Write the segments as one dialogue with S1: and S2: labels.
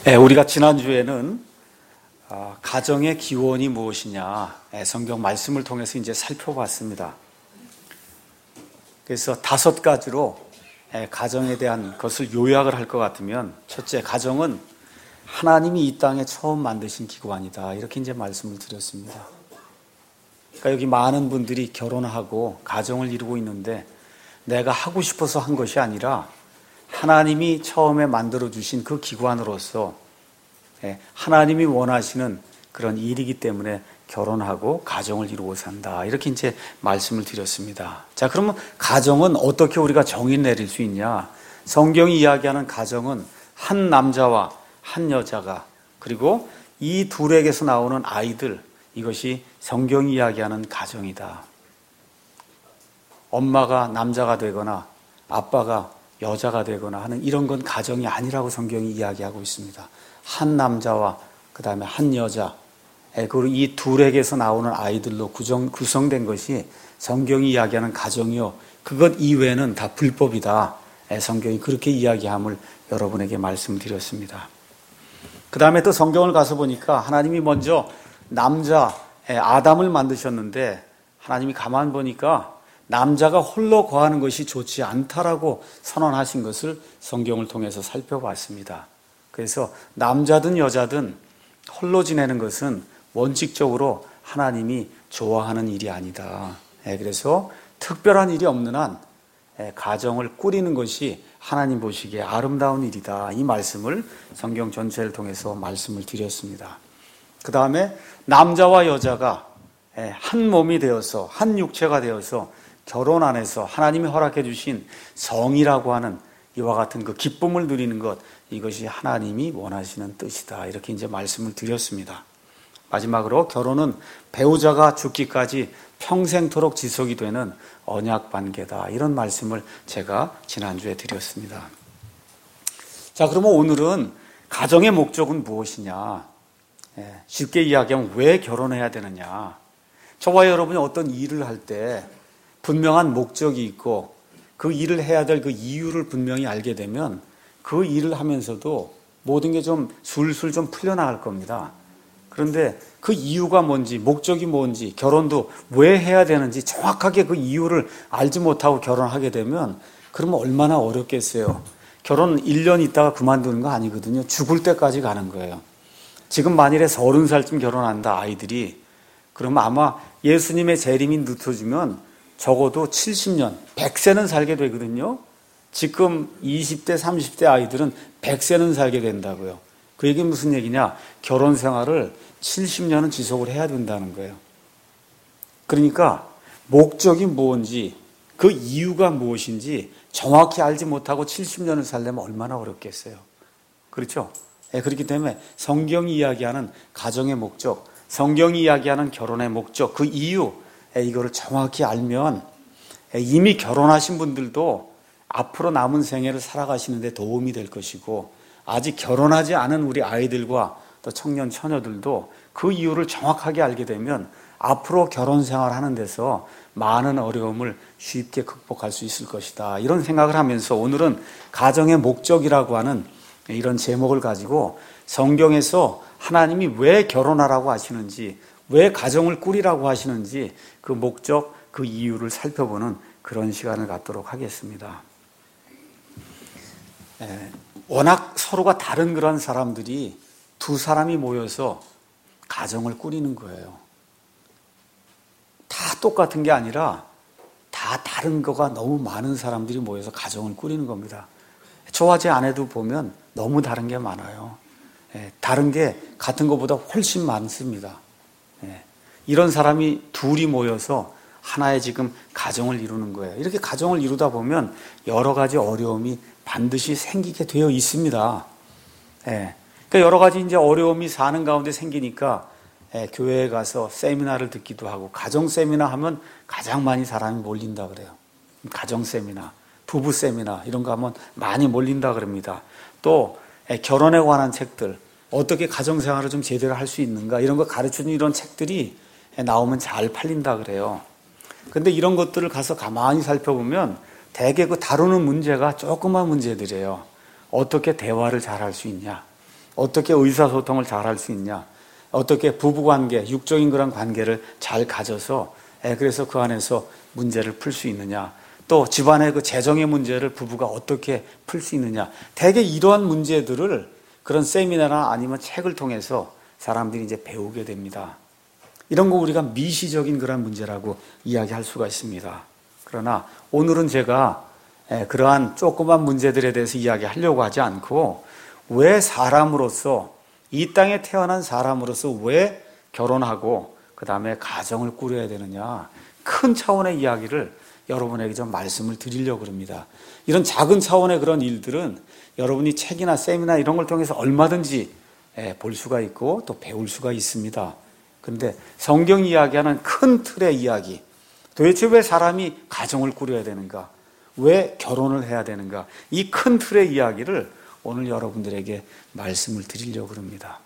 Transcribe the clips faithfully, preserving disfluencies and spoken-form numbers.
S1: 네, 우리가 지난주에는 어, 가정의 기원이 무엇이냐 네, 성경 말씀을 통해서 이제 살펴봤습니다. 그래서 다섯 가지로 네, 가정에 대한 것을 요약을 할 것 같으면, 첫째, 가정은 하나님이 이 땅에 처음 만드신 기관이다, 이렇게 이제 말씀을 드렸습니다. 그러니까 여기 많은 분들이 결혼하고 가정을 이루고 있는데 내가 하고 싶어서 한 것이 아니라 하나님이 처음에 만들어주신 그 기관으로서 하나님이 원하시는 그런 일이기 때문에 결혼하고 가정을 이루고 산다, 이렇게 이제 말씀을 드렸습니다. 자, 그러면 가정은 어떻게 우리가 정의 내릴 수 있냐? 성경이 이야기하는 가정은 한 남자와 한 여자가, 그리고 이 둘에게서 나오는 아이들, 이것이 성경이 이야기하는 가정이다. 엄마가 남자가 되거나 아빠가 여자가 되거나 하는 이런 건 가정이 아니라고 성경이 이야기하고 있습니다. 한 남자와 그 다음에 한 여자, 그리고 이 둘에게서 나오는 아이들로 구성, 구성된 것이 성경이 이야기하는 가정이요, 그것 이외에는 다 불법이다, 성경이 그렇게 이야기함을 여러분에게 말씀드렸습니다. 그 다음에 또 성경을 가서 보니까 하나님이 먼저 남자 아담을 만드셨는데 하나님이 가만 보니까 남자가 홀로 거하는 것이 좋지 않다라고 선언하신 것을 성경을 통해서 살펴봤습니다. 그래서 남자든 여자든 홀로 지내는 것은 원칙적으로 하나님이 좋아하는 일이 아니다. 그래서 특별한 일이 없는 한 가정을 꾸리는 것이 하나님 보시기에 아름다운 일이다, 이 말씀을 성경 전체를 통해서 말씀을 드렸습니다. 그 다음에 남자와 여자가 한 몸이 되어서, 한 육체가 되어서 결혼 안에서 하나님이 허락해 주신 성이라고 하는 이와 같은 그 기쁨을 누리는 것, 이것이 하나님이 원하시는 뜻이다, 이렇게 이제 말씀을 드렸습니다. 마지막으로 결혼은 배우자가 죽기까지 평생토록 지속이 되는 언약 관계다, 이런 말씀을 제가 지난주에 드렸습니다. 자, 그러면 오늘은 가정의 목적은 무엇이냐? 예, 쉽게 이야기하면 왜 결혼해야 되느냐? 저와 여러분이 어떤 일을 할 때 분명한 목적이 있고 그 일을 해야 될 그 이유를 분명히 알게 되면 그 일을 하면서도 모든 게 좀 술술 좀 풀려나갈 겁니다. 그런데 그 이유가 뭔지, 목적이 뭔지, 결혼도 왜 해야 되는지 정확하게 그 이유를 알지 못하고 결혼하게 되면 그러면 얼마나 어렵겠어요. 결혼 일 년 있다가 그만두는 거 아니거든요. 죽을 때까지 가는 거예요. 지금 만일에 서른 살쯤 결혼한다, 아이들이. 그러면 아마 예수님의 재림이 늦어지면 적어도 칠십 년, 백 세는 살게 되거든요. 지금 이십 대, 삼십 대 아이들은 백 세는 살게 된다고요. 그 얘기는 무슨 얘기냐? 결혼 생활을 칠십 년은 지속을 해야 된다는 거예요. 그러니까 목적이 뭔지, 그 이유가 무엇인지 정확히 알지 못하고 칠십 년을 살려면 얼마나 어렵겠어요. 그렇죠? 네, 그렇기 때문에 성경이 이야기하는 가정의 목적, 성경이 이야기하는 결혼의 목적, 그 이유, 이거를 정확히 알면 이미 결혼하신 분들도 앞으로 남은 생애를 살아가시는데 도움이 될 것이고, 아직 결혼하지 않은 우리 아이들과 또 청년 처녀들도 그 이유를 정확하게 알게 되면 앞으로 결혼 생활하는 데서 많은 어려움을 쉽게 극복할 수 있을 것이다, 이런 생각을 하면서 오늘은 가정의 목적이라고 하는 이런 제목을 가지고 성경에서 하나님이 왜 결혼하라고 하시는지, 왜 가정을 꾸리라고 하시는지 그 목적, 그 이유를 살펴보는 그런 시간을 갖도록 하겠습니다. 에, 워낙 서로가 다른 그런 사람들이 두 사람이 모여서 가정을 꾸리는 거예요. 다 똑같은 게 아니라 다 다른 거가 너무 많은 사람들이 모여서 가정을 꾸리는 겁니다. 저와 제 아내도 보면 너무 다른 게 많아요. 에, 다른 게 같은 것보다 훨씬 많습니다. 이런 사람이 둘이 모여서 하나의 지금 가정을 이루는 거예요. 이렇게 가정을 이루다 보면 여러 가지 어려움이 반드시 생기게 되어 있습니다. 예. 그러니까 여러 가지 이제 어려움이 사는 가운데 생기니까 예, 교회에 가서 세미나를 듣기도 하고, 가정 세미나 하면 가장 많이 사람이 몰린다 그래요. 가정 세미나, 부부 세미나 이런 거 하면 많이 몰린다 그럽니다. 또 예, 결혼에 관한 책들, 어떻게 가정 생활을 좀 제대로 할 수 있는가, 이런 거 가르치는 이런 책들이 나오면 잘 팔린다 그래요. 그런데 이런 것들을 가서 가만히 살펴보면 대개 그 다루는 문제가 조그만 문제들이에요. 어떻게 대화를 잘 할 수 있냐, 어떻게 의사소통을 잘 할 수 있냐, 어떻게 부부관계, 육적인 그런 관계를 잘 가져서 그래서 그 안에서 문제를 풀 수 있느냐, 또 집안의 그 재정의 문제를 부부가 어떻게 풀 수 있느냐, 대개 이러한 문제들을 그런 세미나나 아니면 책을 통해서 사람들이 이제 배우게 됩니다. 이런 거 우리가 미시적인 그런 문제라고 이야기할 수가 있습니다. 그러나 오늘은 제가 그러한 조그만 문제들에 대해서 이야기하려고 하지 않고, 왜 사람으로서, 이 땅에 태어난 사람으로서 왜 결혼하고 그 다음에 가정을 꾸려야 되느냐, 큰 차원의 이야기를 여러분에게 좀 말씀을 드리려고 합니다. 이런 작은 차원의 그런 일들은 여러분이 책이나 세미나 이런 걸 통해서 얼마든지 볼 수가 있고 또 배울 수가 있습니다. 그런데 성경이 이야기하는 큰 틀의 이야기, 도대체 왜 사람이 가정을 꾸려야 되는가, 왜 결혼을 해야 되는가, 이 큰 틀의 이야기를 오늘 여러분들에게 말씀을 드리려고 합니다.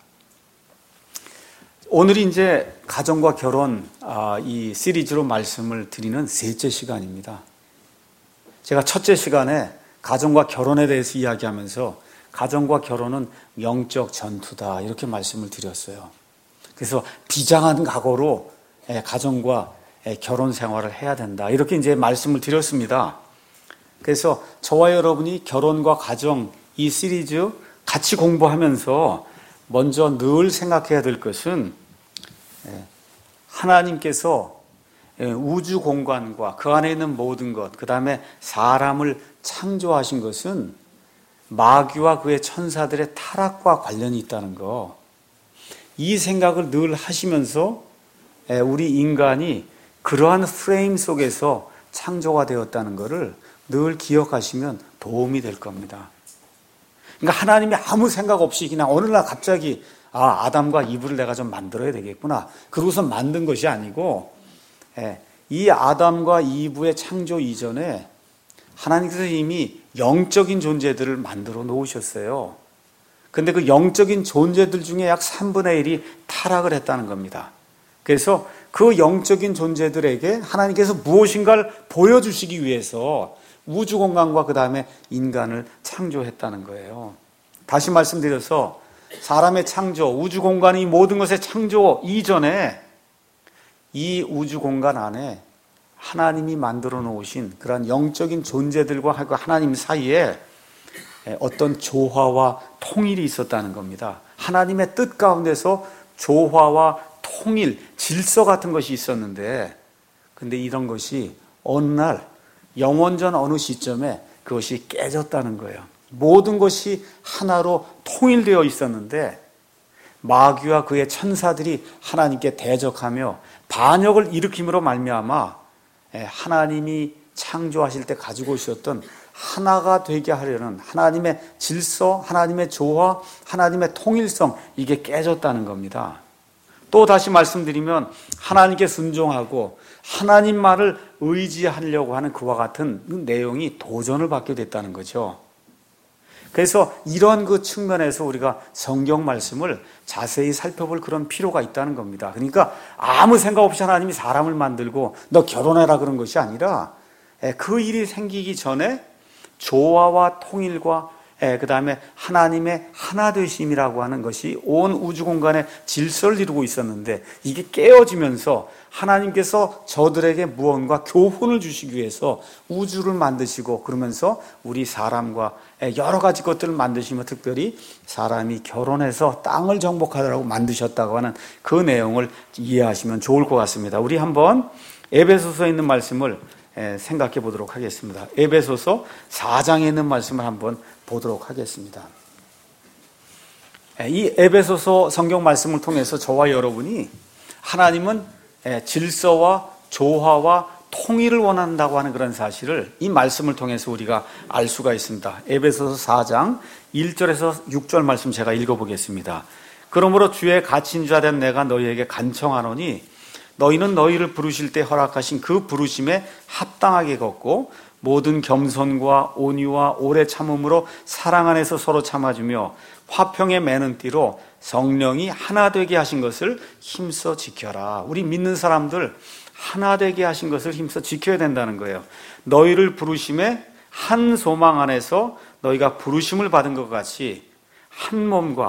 S1: 오늘이 이제 가정과 결혼 이 시리즈로 말씀을 드리는 셋째 시간입니다. 제가 첫째 시간에 가정과 결혼에 대해서 이야기하면서 가정과 결혼은 영적 전투다 이렇게 말씀을 드렸어요. 그래서 비장한 각오로 가정과 결혼 생활을 해야 된다 이렇게 이제 말씀을 드렸습니다. 그래서 저와 여러분이 결혼과 가정 이 시리즈 같이 공부하면서 먼저 늘 생각해야 될 것은, 하나님께서 우주 공간과 그 안에 있는 모든 것, 그 다음에 사람을 창조하신 것은 마귀와 그의 천사들의 타락과 관련이 있다는 거, 이 생각을 늘 하시면서 우리 인간이 그러한 프레임 속에서 창조가 되었다는 것을 늘 기억하시면 도움이 될 겁니다. 그러니까 하나님이 아무 생각 없이 그냥 어느 날 갑자기 아, 아담과 이브를 내가 좀 만들어야 되겠구나, 그러고서 만든 것이 아니고, 이 아담과 이브의 창조 이전에 하나님께서 이미 영적인 존재들을 만들어 놓으셨어요. 근데 그 영적인 존재들 중에 약 삼분의 일이 타락을 했다는 겁니다. 그래서 그 영적인 존재들에게 하나님께서 무엇인가를 보여주시기 위해서 우주 공간과 그 다음에 인간을 창조했다는 거예요. 다시 말씀드려서 사람의 창조, 우주 공간이 모든 것의 창조 이전에 이 우주 공간 안에 하나님이 만들어 놓으신 그런 영적인 존재들과 하나님 사이에 어떤 조화와 통일이 있었다는 겁니다. 하나님의 뜻 가운데서 조화와 통일, 질서 같은 것이 있었는데, 근데 이런 것이 어느 날 영원전 어느 시점에 그것이 깨졌다는 거예요. 모든 것이 하나로 통일되어 있었는데 마귀와 그의 천사들이 하나님께 대적하며 반역을 일으킴으로 말미암아 하나님이 창조하실 때 가지고 있었던 하나가 되게 하려는 하나님의 질서, 하나님의 조화, 하나님의 통일성, 이게 깨졌다는 겁니다. 또 다시 말씀드리면 하나님께 순종하고 하나님 말을 의지하려고 하는 그와 같은 내용이 도전을 받게 됐다는 거죠. 그래서 이런 그 측면에서 우리가 성경 말씀을 자세히 살펴볼 그런 필요가 있다는 겁니다. 그러니까 아무 생각 없이 하나님이 사람을 만들고 너 결혼해라 그런 것이 아니라 그 일이 생기기 전에 조화와 통일과 그 다음에 하나님의 하나 되심이라고 하는 것이 온 우주 공간의 질서를 이루고 있었는데, 이게 깨어지면서 하나님께서 저들에게 무언가 교훈을 주시기 위해서 우주를 만드시고, 그러면서 우리 사람과 여러 가지 것들을 만드시며 특별히 사람이 결혼해서 땅을 정복하라고 만드셨다고 하는 그 내용을 이해하시면 좋을 것 같습니다. 우리 한번 에베소서에 있는 말씀을 생각해 보도록 하겠습니다. 에베소서 사 장에 있는 말씀을 한번 보도록 하겠습니다. 이 에베소서 성경 말씀을 통해서 저와 여러분이 하나님은 질서와 조화와 통일을 원한다고 하는 그런 사실을 이 말씀을 통해서 우리가 알 수가 있습니다. 에베소서 사 장 일 절에서 육 절 말씀 제가 읽어보겠습니다. 그러므로 주의 갇힌 자 된 내가 너희에게 간청하노니 너희는 너희를 부르실 때 허락하신 그 부르심에 합당하게 걷고 모든 겸손과 온유와 오래 참음으로 사랑 안에서 서로 참아주며 화평에 매는 띠로 성령이 하나 되게 하신 것을 힘써 지켜라. 우리 믿는 사람들 하나 되게 하신 것을 힘써 지켜야 된다는 거예요. 너희를 부르심에 한 소망 안에서 너희가 부르심을 받은 것 같이 한 몸과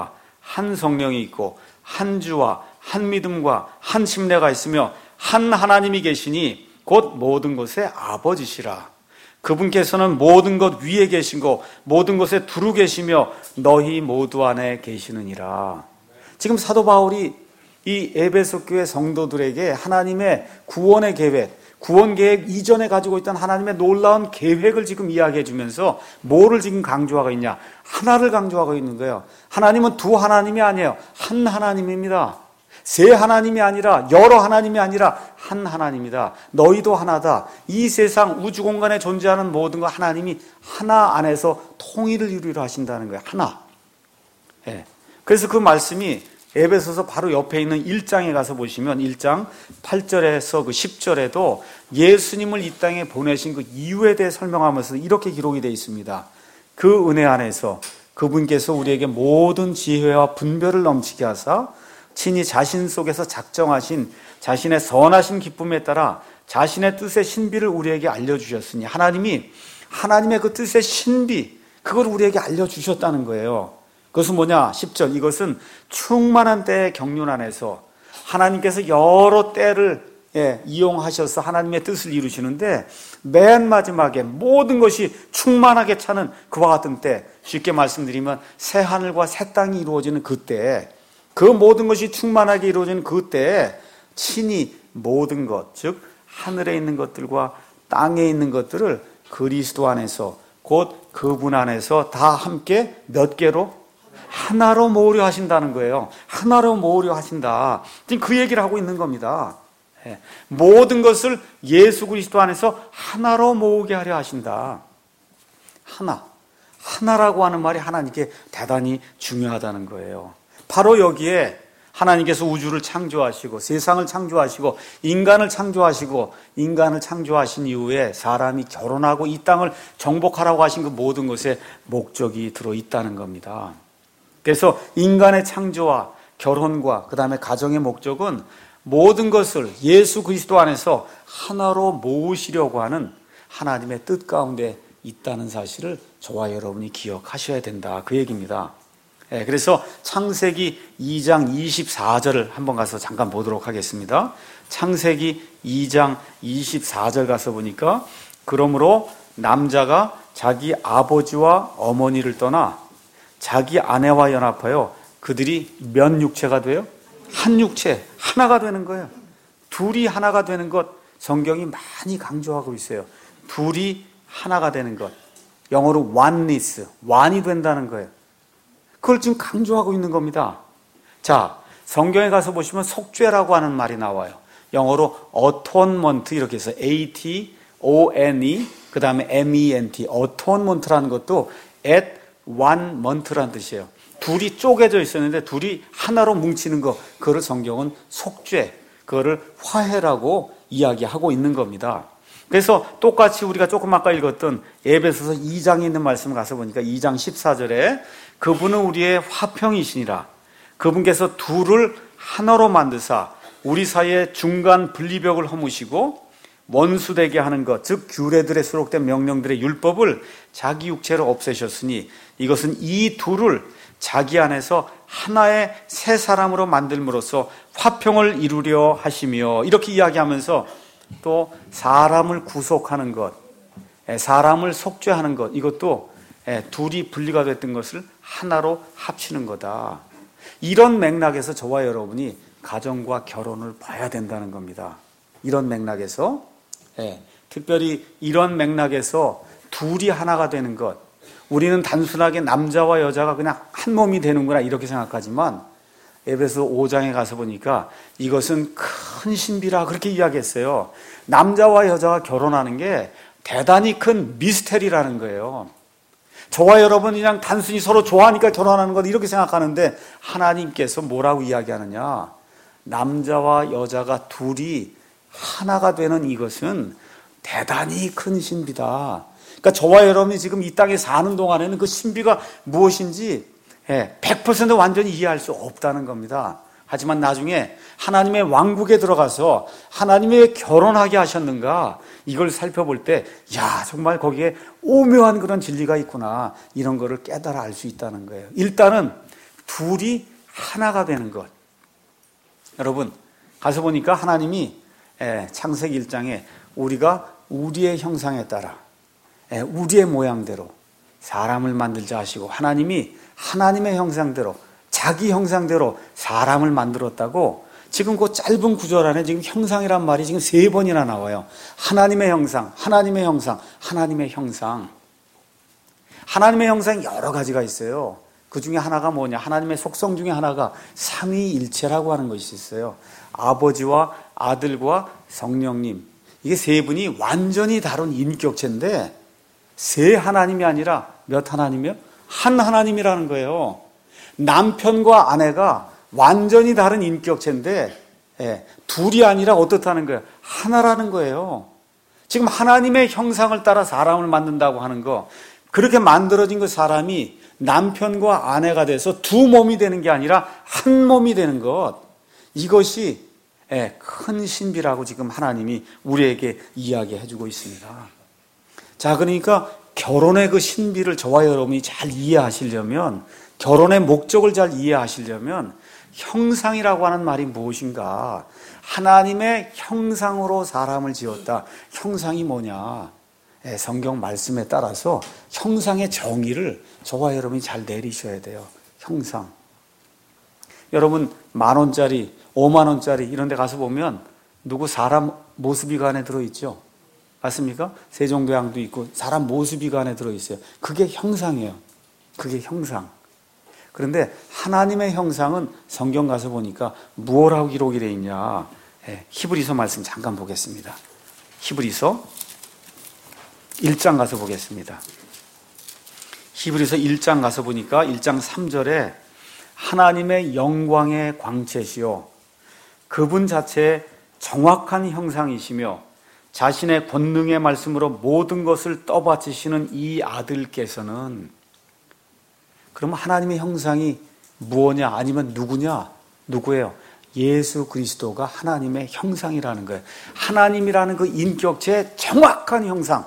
S1: 한 성령이 있고 한 주와 한 믿음과 한 침례가 있으며 한 하나님이 계시니 곧 모든 것의 아버지시라. 그분께서는 모든 것 위에 계시고 모든 것에 두루 계시며 너희 모두 안에 계시느니라. 지금 사도 바울이 이 에베소 교회 성도들에게 하나님의 구원의 계획, 구원 계획 이전에 가지고 있던 하나님의 놀라운 계획을 지금 이야기해 주면서 뭐를 지금 강조하고 있냐? 하나를 강조하고 있는 거예요. 하나님은 두 하나님이 아니에요. 한 하나님입니다. 세 하나님이 아니라, 여러 하나님이 아니라 한 하나님이다. 너희도 하나다. 이 세상 우주 공간에 존재하는 모든 것 하나님이 하나 안에서 통일을 이루려 하신다는 거예요. 하나. 예. 그래서 그 말씀이 에베소서 바로 옆에 있는 일 장에 가서 보시면 일 장 팔 절에서 그 십 절에도 예수님을 이 땅에 보내신 그 이유에 대해 설명하면서 이렇게 기록이 되어 있습니다. 그 은혜 안에서 그분께서 우리에게 모든 지혜와 분별을 넘치게 하사 친히 자신 속에서 작정하신 자신의 선하신 기쁨에 따라 자신의 뜻의 신비를 우리에게 알려주셨으니, 하나님이 하나님의 그 뜻의 신비, 그걸 우리에게 알려주셨다는 거예요. 그것은 뭐냐? 십 절, 이것은 충만한 때의 경륜 안에서 하나님께서 여러 때를 예, 이용하셔서 하나님의 뜻을 이루시는데 맨 마지막에 모든 것이 충만하게 차는 그와 같은 때, 쉽게 말씀드리면 새 하늘과 새 땅이 이루어지는 그때에, 그 모든 것이 충만하게 이루어지는 그때에 친히 모든 것, 즉 하늘에 있는 것들과 땅에 있는 것들을 그리스도 안에서, 곧 그분 안에서 다 함께 몇 개로? 하나로 모으려 하신다는 거예요. 하나로 모으려 하신다. 지금 그 얘기를 하고 있는 겁니다. 모든 것을 예수 그리스도 안에서 하나로 모으게 하려 하신다. 하나. 하나라고 하는 말이 하나님께 대단히 중요하다는 거예요. 바로 여기에 하나님께서 우주를 창조하시고 세상을 창조하시고 인간을 창조하시고 인간을 창조하신 이후에 사람이 결혼하고 이 땅을 정복하라고 하신 그 모든 것에 목적이 들어있다는 겁니다. 그래서 인간의 창조와 결혼과 그 다음에 가정의 목적은 모든 것을 예수 그리스도 안에서 하나로 모으시려고 하는 하나님의 뜻 가운데 있다는 사실을 저와 여러분이 기억하셔야 된다, 그 얘기입니다. 네, 그래서 창세기 이 장 이십사 절을 한번 가서 잠깐 보도록 하겠습니다. 창세기 이 장 이십사 절 가서 보니까, 그러므로 남자가 자기 아버지와 어머니를 떠나 자기 아내와 연합하여 그들이 몇 육체가 돼요? 한 육체, 하나가 되는 거예요. 둘이 하나가 되는 것, 성경이 많이 강조하고 있어요. 둘이 하나가 되는 것, 영어로 oneness, one이 된다는 거예요. 그걸 지금 강조하고 있는 겁니다. 자, 성경에 가서 보시면 속죄라고 하는 말이 나와요. 영어로 atonement 이렇게 해서 A T O N E 그 다음에 M E N T, atonement라는 것도 at one month라는 뜻이에요. 둘이 쪼개져 있었는데 둘이 하나로 뭉치는 거, 그거를 성경은 속죄, 그거를 화해라고 이야기하고 있는 겁니다. 그래서 똑같이 우리가 조금 아까 읽었던 에베소서 이 장에 있는 말씀을 가서 보니까 이 장 십사 절에 그분은 우리의 화평이시니라. 그분께서 둘을 하나로 만드사 우리 사이에 중간 분리벽을 허무시고 원수되게 하는 것, 즉 규례들에 수록된 명령들의 율법을 자기 육체로 없애셨으니 이것은 이 둘을 자기 안에서 하나의 새 사람으로 만들므로써 화평을 이루려 하시며, 이렇게 이야기하면서 또 사람을 구속하는 것, 사람을 속죄하는 것, 이것도 둘이 분리가 됐던 것을 하나로 합치는 거다. 이런 맥락에서 저와 여러분이 가정과 결혼을 봐야 된다는 겁니다. 이런 맥락에서, 예, 특별히 이런 맥락에서 둘이 하나가 되는 것, 우리는 단순하게 남자와 여자가 그냥 한 몸이 되는구나 이렇게 생각하지만 에베소 오 장에 가서 보니까 이것은 큰 신비라 그렇게 이야기했어요. 남자와 여자가 결혼하는 게 대단히 큰 미스테리라는 거예요. 저와 여러분 그냥 단순히 서로 좋아하니까 결혼하는 것 이렇게 생각하는데, 하나님께서 뭐라고 이야기하느냐, 남자와 여자가 둘이 하나가 되는 이것은 대단히 큰 신비다. 그러니까 저와 여러분이 지금 이 땅에 사는 동안에는 그 신비가 무엇인지 백 퍼센트 완전히 이해할 수 없다는 겁니다. 하지만 나중에 하나님의 왕국에 들어가서 하나님이 왜 결혼하게 하셨는가, 이걸 살펴볼 때, 야, 정말 거기에 오묘한 그런 진리가 있구나, 이런 거를 깨달아 알 수 있다는 거예요. 일단은 둘이 하나가 되는 것. 여러분, 가서 보니까 하나님이 창세기 일 장에 우리가 우리의 형상에 따라 우리의 모양대로 사람을 만들자 하시고, 하나님이 하나님의 형상대로, 자기 형상대로 사람을 만들었다고 지금 그 짧은 구절 안에 지금 형상이란 말이 지금 세 번이나 나와요. 하나님의 형상, 하나님의 형상, 하나님의 형상. 하나님의 형상이 여러 가지가 있어요. 그 중에 하나가 뭐냐? 하나님의 속성 중에 하나가 삼위일체라고 하는 것이 있어요. 아버지와 아들과 성령님. 이게 세 분이 완전히 다른 인격체인데 세 하나님이 아니라 몇 하나님이요? 한 하나님이라는 거예요. 남편과 아내가 완전히 다른 인격체인데 예, 둘이 아니라 어떻다는 거예요? 하나라는 거예요. 지금 하나님의 형상을 따라 사람을 만든다고 하는 거, 그렇게 만들어진 그 사람이 남편과 아내가 돼서 두 몸이 되는 게 아니라 한 몸이 되는 것, 이것이 예, 큰 신비라고 지금 하나님이 우리에게 이야기해 주고 있습니다. 자, 그러니까 결혼의 그 신비를 저와 여러분이 잘 이해하시려면, 결혼의 목적을 잘 이해하시려면 형상이라고 하는 말이 무엇인가? 하나님의 형상으로 사람을 지었다. 형상이 뭐냐? 예, 성경 말씀에 따라서 형상의 정의를 저와 여러분이 잘 내리셔야 돼요. 형상. 여러분, 만 원짜리, 오만 원짜리 이런 데 가서 보면 누구 사람 모습이 그 안에 들어있죠? 맞습니까? 세종대왕도 있고 사람 모습이 그 안에 들어있어요. 그게 형상이에요. 그게 형상. 그런데 하나님의 형상은 성경 가서 보니까 무엇라고 기록이 되어 있냐? 예, 히브리서 말씀 잠깐 보겠습니다. 히브리서 일 장 가서 보겠습니다. 히브리서 일 장 가서 보니까 일 장 삼 절에 하나님의 영광의 광채시요 그분 자체의 정확한 형상이시며 자신의 권능의 말씀으로 모든 것을 떠받치시는 이 아들께서는, 그러면 하나님의 형상이 무엇냐? 아니면 누구냐? 누구예요? 예수 그리스도가 하나님의 형상이라는 거예요. 하나님이라는 그 인격체의 정확한 형상,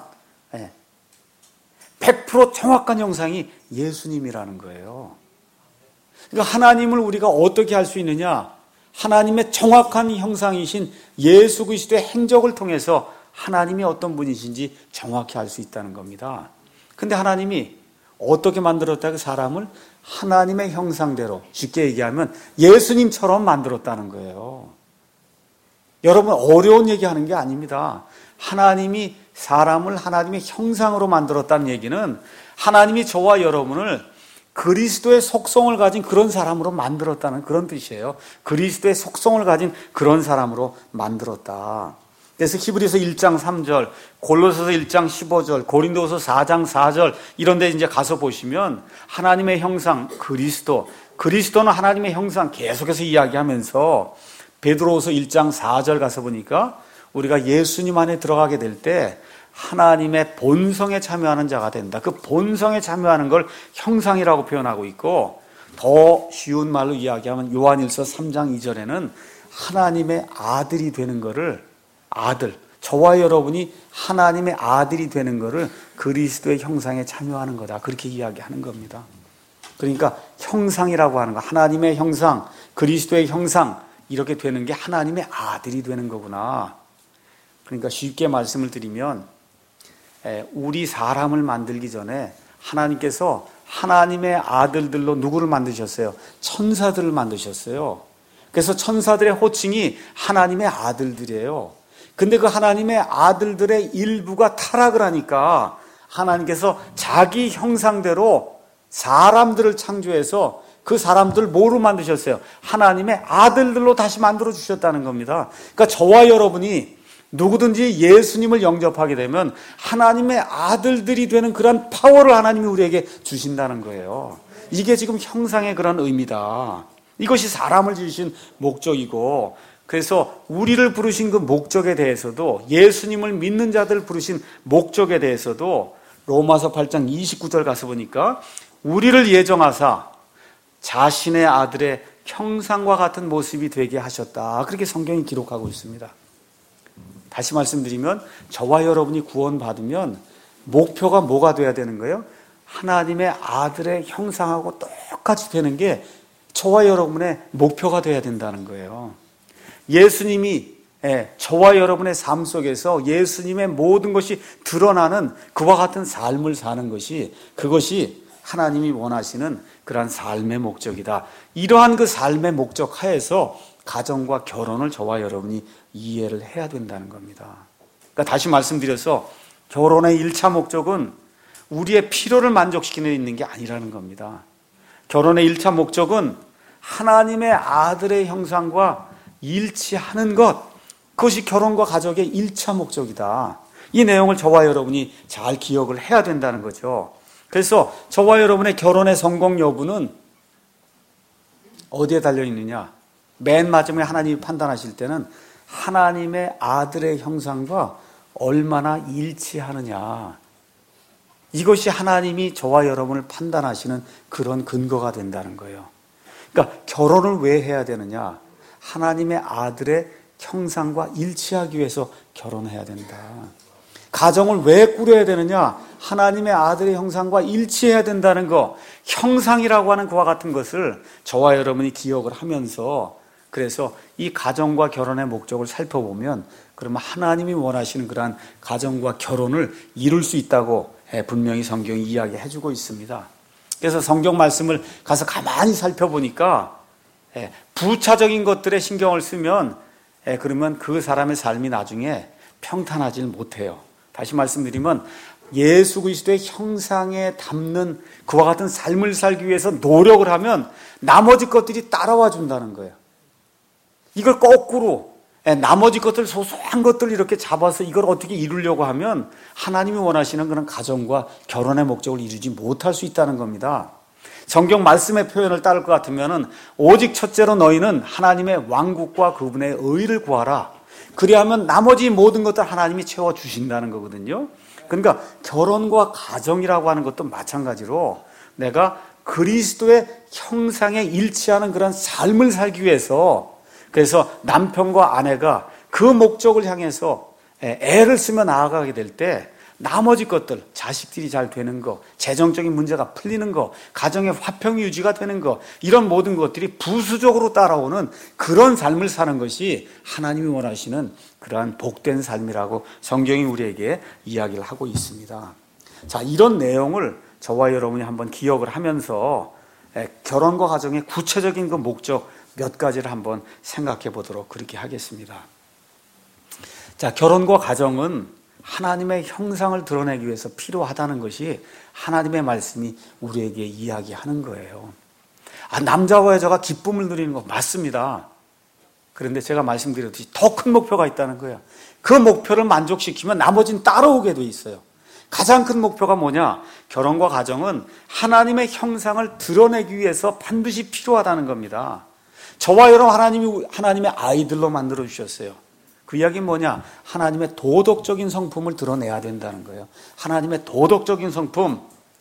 S1: 백 퍼센트 정확한 형상이 예수님이라는 거예요. 그러니까 하나님을 우리가 어떻게 할 수 있느냐? 하나님의 정확한 형상이신 예수 그리스도의 행적을 통해서 하나님이 어떤 분이신지 정확히 알 수 있다는 겁니다. 근데 하나님이 어떻게 만들었다? 그 사람을 하나님의 형상대로, 쉽게 얘기하면 예수님처럼 만들었다는 거예요. 여러분, 어려운 얘기하는 게 아닙니다. 하나님이 사람을 하나님의 형상으로 만들었다는 얘기는 하나님이 저와 여러분을 그리스도의 속성을 가진 그런 사람으로 만들었다는 그런 뜻이에요. 그리스도의 속성을 가진 그런 사람으로 만들었다. 그래서 히브리서 일 장 삼 절, 골로새서 일 장 십오 절, 고린도서 사 장 사 절 이런 데 이제 가서 보시면 하나님의 형상 그리스도, 그리스도는 하나님의 형상 계속해서 이야기하면서 베드로후서 일 장 사 절 가서 보니까 우리가 예수님 안에 들어가게 될 때 하나님의 본성에 참여하는 자가 된다. 그 본성에 참여하는 걸 형상이라고 표현하고 있고, 더 쉬운 말로 이야기하면 요한일서 삼 장 이 절에는 하나님의 아들이 되는 거를, 아들, 저와 여러분이 하나님의 아들이 되는 거를 그리스도의 형상에 참여하는 거다. 그렇게 이야기하는 겁니다. 그러니까 형상이라고 하는 거, 하나님의 형상, 그리스도의 형상, 이렇게 되는 게 하나님의 아들이 되는 거구나. 그러니까 쉽게 말씀을 드리면 우리 사람을 만들기 전에 하나님께서 하나님의 아들들로 누구를 만드셨어요? 천사들을 만드셨어요. 그래서 천사들의 호칭이 하나님의 아들들이에요. 근데 그 하나님의 아들들의 일부가 타락을 하니까 하나님께서 자기 형상대로 사람들을 창조해서 그 사람들 뭐로 만드셨어요? 하나님의 아들들로 다시 만들어 주셨다는 겁니다. 그러니까 저와 여러분이 누구든지 예수님을 영접하게 되면 하나님의 아들들이 되는 그런 파워를 하나님이 우리에게 주신다는 거예요. 이게 지금 형상의 그런 의미다. 이것이 사람을 지으신 목적이고, 그래서 우리를 부르신 그 목적에 대해서도, 예수님을 믿는 자들 부르신 목적에 대해서도 로마서 팔 장 이십구 절 가서 보니까 우리를 예정하사 자신의 아들의 형상과 같은 모습이 되게 하셨다. 그렇게 성경이 기록하고 있습니다. 다시 말씀드리면 저와 여러분이 구원받으면 목표가 뭐가 돼야 되는 거예요? 하나님의 아들의 형상하고 똑같이 되는 게 저와 여러분의 목표가 되어야 된다는 거예요. 예수님이 저와 여러분의 삶 속에서 예수님의 모든 것이 드러나는 그와 같은 삶을 사는 것이, 그것이 하나님이 원하시는 그러한 삶의 목적이다. 이러한 그 삶의 목적 하에서 가정과 결혼을 저와 여러분이 이해를 해야 된다는 겁니다. 그러니까 다시 말씀드려서 결혼의 일 차 목적은 우리의 필요를 만족시키는 데 있는 게 아니라는 겁니다. 결혼의 일 차 목적은 하나님의 아들의 형상과 일치하는 것, 그것이 결혼과 가정의 일 차 목적이다. 이 내용을 저와 여러분이 잘 기억을 해야 된다는 거죠. 그래서 저와 여러분의 결혼의 성공 여부는 어디에 달려있느냐? 맨 마지막에 하나님이 판단하실 때는 하나님의 아들의 형상과 얼마나 일치하느냐, 이것이 하나님이 저와 여러분을 판단하시는 그런 근거가 된다는 거예요. 그러니까 결혼을 왜 해야 되느냐? 하나님의 아들의 형상과 일치하기 위해서 결혼해야 된다. 가정을 왜 꾸려야 되느냐? 하나님의 아들의 형상과 일치해야 된다는 거, 형상이라고 하는 그와 같은 것을 저와 여러분이 기억을 하면서, 그래서 이 가정과 결혼의 목적을 살펴보면 그러면 하나님이 원하시는 그러한 가정과 결혼을 이룰 수 있다고 분명히 성경이 이야기해주고 있습니다. 그래서 성경 말씀을 가서 가만히 살펴보니까 부차적인 것들에 신경을 쓰면 그러면 그 사람의 삶이 나중에 평탄하지 못해요. 다시 말씀드리면 예수 그리스도의 형상에 담는 그와 같은 삶을 살기 위해서 노력을 하면 나머지 것들이 따라와 준다는 거예요. 이걸 거꾸로 나머지 것들, 소소한 것들 이렇게 잡아서 이걸 어떻게 이루려고 하면 하나님이 원하시는 그런 가정과 결혼의 목적을 이루지 못할 수 있다는 겁니다. 성경 말씀의 표현을 따를 것 같으면 오직 첫째로 너희는 하나님의 왕국과 그분의 의를 구하라. 그리하면 나머지 모든 것들 하나님이 채워주신다는 거거든요. 그러니까 결혼과 가정이라고 하는 것도 마찬가지로 내가 그리스도의 형상에 일치하는 그런 삶을 살기 위해서, 그래서 남편과 아내가 그 목적을 향해서 애를 쓰며 나아가게 될 때 나머지 것들, 자식들이 잘 되는 거, 재정적인 문제가 풀리는 거, 가정의 화평이 유지가 되는 거, 이런 모든 것들이 부수적으로 따라오는 그런 삶을 사는 것이 하나님이 원하시는 그러한 복된 삶이라고 성경이 우리에게 이야기를 하고 있습니다. 자, 이런 내용을 저와 여러분이 한번 기억을 하면서 결혼과 가정의 구체적인 그 목적 몇 가지를 한번 생각해 보도록 그렇게 하겠습니다. 자, 결혼과 가정은 하나님의 형상을 드러내기 위해서 필요하다는 것이 하나님의 말씀이 우리에게 이야기하는 거예요. 아, 남자와 여자가 기쁨을 누리는 거 맞습니다. 그런데 제가 말씀드렸듯이 더 큰 목표가 있다는 거예요. 그 목표를 만족시키면 나머지는 따라오게 돼 있어요. 가장 큰 목표가 뭐냐? 결혼과 가정은 하나님의 형상을 드러내기 위해서 반드시 필요하다는 겁니다. 저와 여러분 하나님이 하나님의 아이들로 만들어 주셨어요. 그 이야기는 뭐냐? 하나님의 도덕적인 성품을 드러내야 된다는 거예요. 하나님의 도덕적인 성품.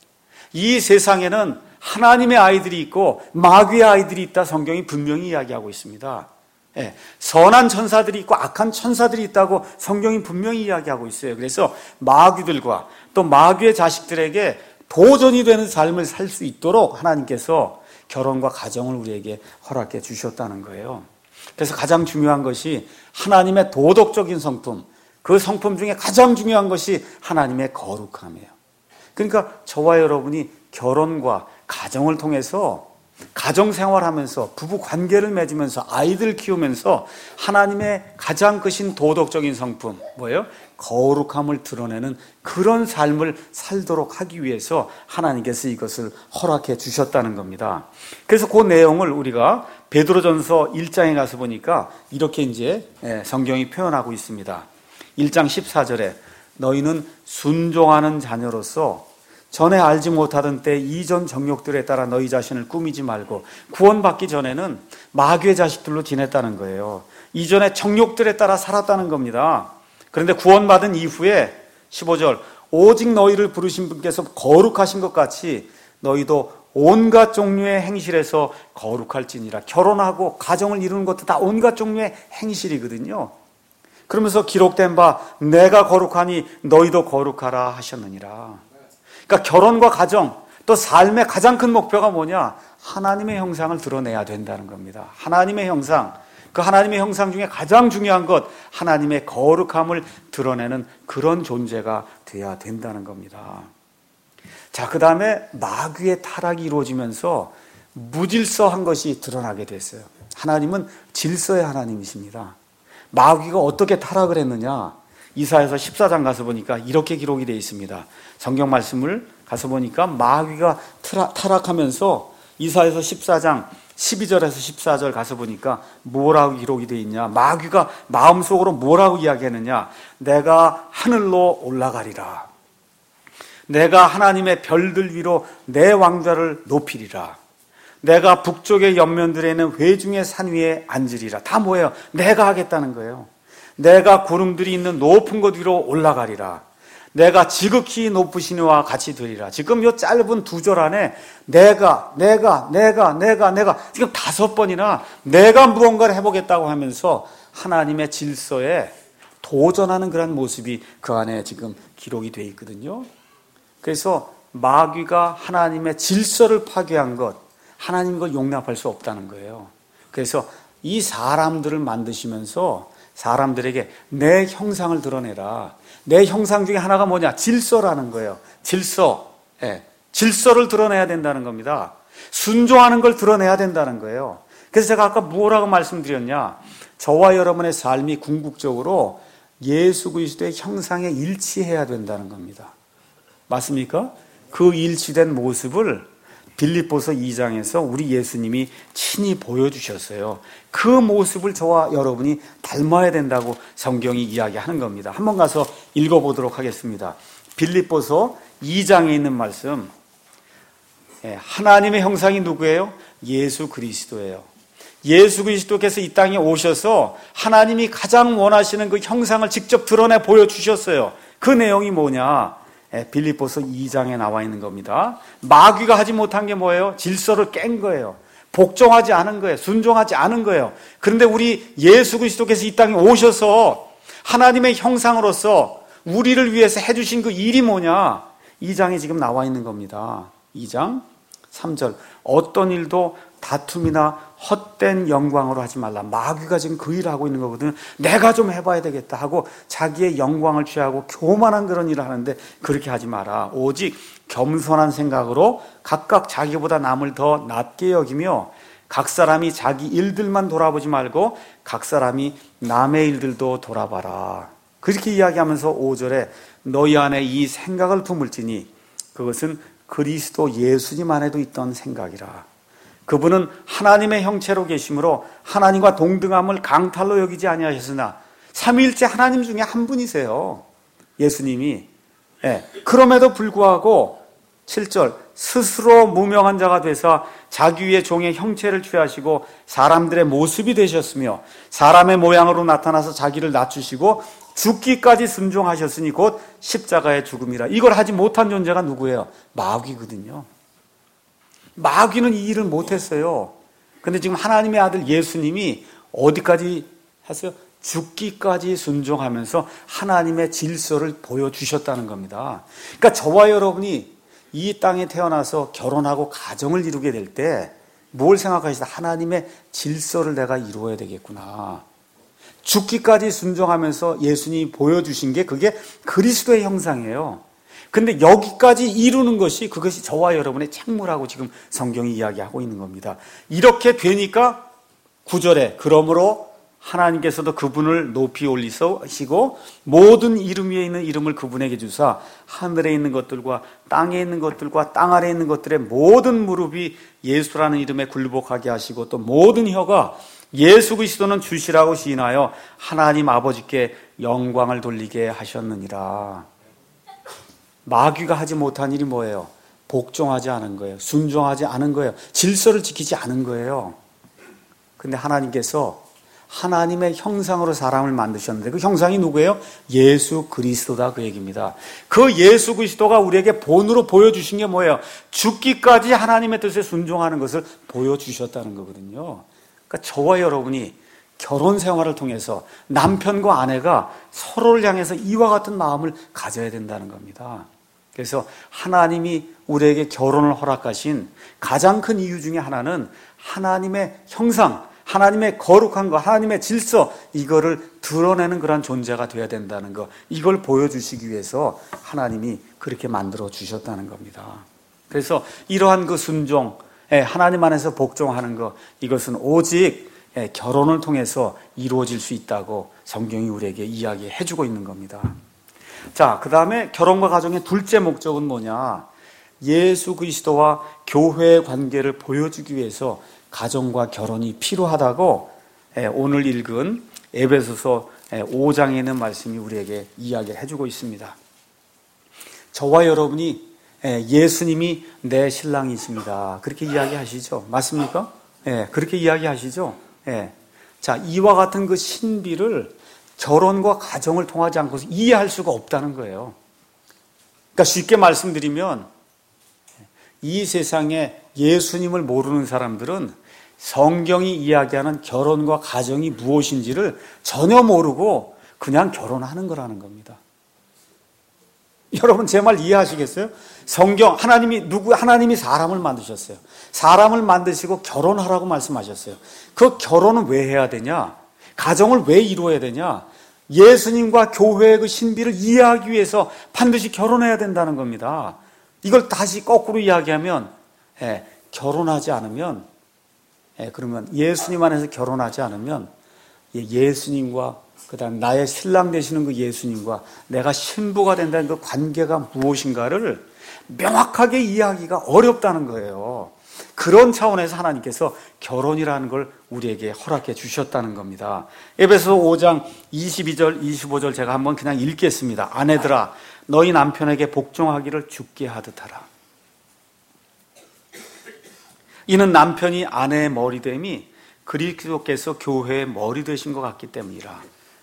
S1: 이 세상에는 하나님의 아이들이 있고 마귀의 아이들이 있다, 성경이 분명히 이야기하고 있습니다. 예, 선한 천사들이 있고 악한 천사들이 있다고 성경이 분명히 이야기하고 있어요. 그래서 마귀들과 또 마귀의 자식들에게 도전이 되는 삶을 살 수 있도록 하나님께서 결혼과 가정을 우리에게 허락해 주셨다는 거예요. 그래서 가장 중요한 것이 하나님의 도덕적인 성품, 그 성품 중에 가장 중요한 것이 하나님의 거룩함이에요. 그러니까 저와 여러분이 결혼과 가정을 통해서 가정생활하면서 부부 관계를 맺으면서 아이들 키우면서 하나님의 가장 크신 도덕적인 성품, 뭐예요? 거룩함을 드러내는 그런 삶을 살도록 하기 위해서 하나님께서 이것을 허락해 주셨다는 겁니다. 그래서 그 내용을 우리가 베드로전서 일 장에 가서 보니까 이렇게 이제 성경이 표현하고 있습니다. 일 장 십사 절에 너희는 순종하는 자녀로서 전에 알지 못하던 때 이전 정욕들에 따라 너희 자신을 꾸미지 말고, 구원받기 전에는 마귀의 자식들로 지냈다는 거예요. 이전에 정욕들에 따라 살았다는 겁니다. 그런데 구원받은 이후에 십오 절 오직 너희를 부르신 분께서 거룩하신 것 같이 너희도 온갖 종류의 행실에서 거룩할지니라. 결혼하고 가정을 이루는 것도 다 온갖 종류의 행실이거든요. 그러면서 기록된 바 내가 거룩하니 너희도 거룩하라 하셨느니라. 그러니까 결혼과 가정, 또 삶의 가장 큰 목표가 뭐냐? 하나님의 형상을 드러내야 된다는 겁니다. 하나님의 형상, 그 하나님의 형상 중에 가장 중요한 것, 하나님의 거룩함을 드러내는 그런 존재가 돼야 된다는 겁니다. 자, 그 다음에 마귀의 타락이 이루어지면서 무질서한 것이 드러나게 됐어요. 하나님은 질서의 하나님이십니다. 마귀가 어떻게 타락을 했느냐? 이사야서 십사 장 가서 보니까 이렇게 기록이 되어 있습니다. 성경 말씀을 가서 보니까 마귀가 타락하면서 이사야서 십사 장 십이 절에서 십사 절 가서 보니까 뭐라고 기록이 되어 있냐? 마귀가 마음속으로 뭐라고 이야기했느냐? 내가 하늘로 올라가리라. 내가 하나님의 별들 위로 내 왕좌를 높이리라. 내가 북쪽의 옆면들에 있는 회중의 산 위에 앉으리라. 다 뭐예요? 내가 하겠다는 거예요. 내가 구름들이 있는 높은 곳 위로 올라가리라. 내가 지극히 높으신 이와 같이 되리라. 지금 이 짧은 두 절 안에 내가, 내가, 내가, 내가, 내가 지금 다섯 번이나 내가 무언가를 해보겠다고 하면서 하나님의 질서에 도전하는 그런 모습이 그 안에 지금 기록이 되어 있거든요. 그래서 마귀가 하나님의 질서를 파괴한 것, 하나님 걸 용납할 수 없다는 거예요. 그래서 이 사람들을 만드시면서 사람들에게 내 형상을 드러내라. 내 형상 중에 하나가 뭐냐? 질서라는 거예요. 질서. 예. 질서를 드러내야 된다는 겁니다. 순종하는 걸 드러내야 된다는 거예요. 그래서 제가 아까 뭐라고 말씀드렸냐? 저와 여러분의 삶이 궁극적으로 예수 그리스도의 형상에 일치해야 된다는 겁니다. 맞습니까? 그 일치된 모습을 빌립보서 이 장에서 우리 예수님이 친히 보여주셨어요. 그 모습을 저와 여러분이 닮아야 된다고 성경이 이야기하는 겁니다. 한번 가서 읽어보도록 하겠습니다. 빌립보서 이 장에 있는 말씀. 하나님의 형상이 누구예요? 예수 그리스도예요. 예수 그리스도께서 이 땅에 오셔서 하나님이 가장 원하시는 그 형상을 직접 드러내 보여주셨어요. 그 내용이 뭐냐? 빌립보서 이 장에 나와 있는 겁니다. 마귀가 하지 못한 게 뭐예요? 질서를 깬 거예요. 복종하지 않은 거예요. 순종하지 않은 거예요. 그런데 우리 예수 그리스도께서 이 땅에 오셔서 하나님의 형상으로서 우리를 위해서 해주신 그 일이 뭐냐? 이 장에 지금 나와 있는 겁니다. 이 장 삼 절. 어떤 일도 다툼이나 헛된 영광으로 하지 말라. 마귀가 지금 그 일을 하고 있는 거거든요. 내가 좀 해봐야 되겠다 하고 자기의 영광을 취하고 교만한 그런 일을 하는데 그렇게 하지 마라. 오직 겸손한 생각으로 각각 자기보다 남을 더 낮게 여기며 각 사람이 자기 일들만 돌아보지 말고 각 사람이 남의 일들도 돌아봐라. 그렇게 이야기하면서 오 절에 너희 안에 이 생각을 품을지니 그것은 그리스도 예수님 안에도 있던 생각이라. 그분은 하나님의 형체로 계심으로 하나님과 동등함을 강탈로 여기지 아니하셨으나 삼위일체 하나님 중에 한 분이세요. 예수님이. 예. 그럼에도 불구하고 칠 절 스스로 무명한 자가 되사 자기 위에 종의 형체를 취하시고 사람들의 모습이 되셨으며 사람의 모양으로 나타나서 자기를 낮추시고 죽기까지 순종하셨으니 곧 십자가의 죽음이라. 이걸 하지 못한 존재가 누구예요? 마귀거든요. 마귀는 이 일을 못했어요. 근데 지금 하나님의 아들 예수님이 어디까지 했어요? 죽기까지 순종하면서 하나님의 질서를 보여주셨다는 겁니다. 그러니까 저와 여러분이 이 땅에 태어나서 결혼하고 가정을 이루게 될 때 뭘 생각하시다? 하나님의 질서를 내가 이루어야 되겠구나. 죽기까지 순종하면서 예수님이 보여주신 게 그게 그리스도의 형상이에요. 근데 여기까지 이루는 것이 그것이 저와 여러분의 책무라고 지금 성경이 이야기하고 있는 겁니다. 이렇게 되니까 구 절에 그러므로 하나님께서도 그분을 높이 올리시고 모든 이름 위에 있는 이름을 그분에게 주사 하늘에 있는 것들과 땅에 있는 것들과 땅 아래에 있는 것들의 모든 무릎이 예수라는 이름에 굴복하게 하시고 또 모든 혀가 예수 그리스도는 주시라고 시인하여 하나님 아버지께 영광을 돌리게 하셨느니라. 마귀가 하지 못한 일이 뭐예요? 복종하지 않은 거예요. 순종하지 않은 거예요. 질서를 지키지 않은 거예요. 근데 하나님께서 하나님의 형상으로 사람을 만드셨는데 그 형상이 누구예요? 예수 그리스도다 그 얘기입니다. 그 예수 그리스도가 우리에게 본으로 보여주신 게 뭐예요? 죽기까지 하나님의 뜻에 순종하는 것을 보여주셨다는 거거든요. 그러니까 저와 여러분이 결혼 생활을 통해서 남편과 아내가 서로를 향해서 이와 같은 마음을 가져야 된다는 겁니다. 그래서 하나님이 우리에게 결혼을 허락하신 가장 큰 이유 중에 하나는 하나님의 형상, 하나님의 거룩한 것, 하나님의 질서, 이거를 드러내는 그런 존재가 되어야 된다는 것, 이걸 보여주시기 위해서 하나님이 그렇게 만들어 주셨다는 겁니다. 그래서 이러한 그 순종, 하나님 안에서 복종하는 것, 이것은 오직 결혼을 통해서 이루어질 수 있다고 성경이 우리에게 이야기해 주고 있는 겁니다. 자, 그 다음에 결혼과 가정의 둘째 목적은 뭐냐? 예수 그리스도와 교회의 관계를 보여주기 위해서 가정과 결혼이 필요하다고 오늘 읽은 에베소서 오 장에 있는 말씀이 우리에게 이야기를 해주고 있습니다. 저와 여러분이 예수님이 내 신랑이십니다. 그렇게 이야기하시죠? 맞습니까? 예, 그렇게 이야기하시죠? 예. 자, 이와 같은 그 신비를 결혼과 가정을 통하지 않고서 이해할 수가 없다는 거예요. 그러니까 쉽게 말씀드리면 이 세상에 예수님을 모르는 사람들은 성경이 이야기하는 결혼과 가정이 무엇인지를 전혀 모르고 그냥 결혼하는 거라는 겁니다. 여러분 제 말 이해하시겠어요? 성경, 하나님이 누구, 하나님이 사람을 만드셨어요. 사람을 만드시고 결혼하라고 말씀하셨어요. 그 결혼은 왜 해야 되냐? 가정을 왜 이루어야 되냐? 예수님과 교회의 그 신비를 이해하기 위해서 반드시 결혼해야 된다는 겁니다. 이걸 다시 거꾸로 이야기하면, 예, 결혼하지 않으면, 예, 그러면 예수님 안에서 결혼하지 않으면 예수님과 그 다음 나의 신랑 되시는 그 예수님과 내가 신부가 된다는 그 관계가 무엇인가를 명확하게 이해하기가 어렵다는 거예요. 그런 차원에서 하나님께서 결혼이라는 걸 우리에게 허락해 주셨다는 겁니다. 에베소서 오 장 이십이 절 이십오 절 제가 한번 그냥 읽겠습니다. 아내들아 너희 남편에게 복종하기를 주께 하듯 하라. 이는 남편이 아내의 머리됨이 그리스도께서 교회의 머리 되신 것 같기 때문이라.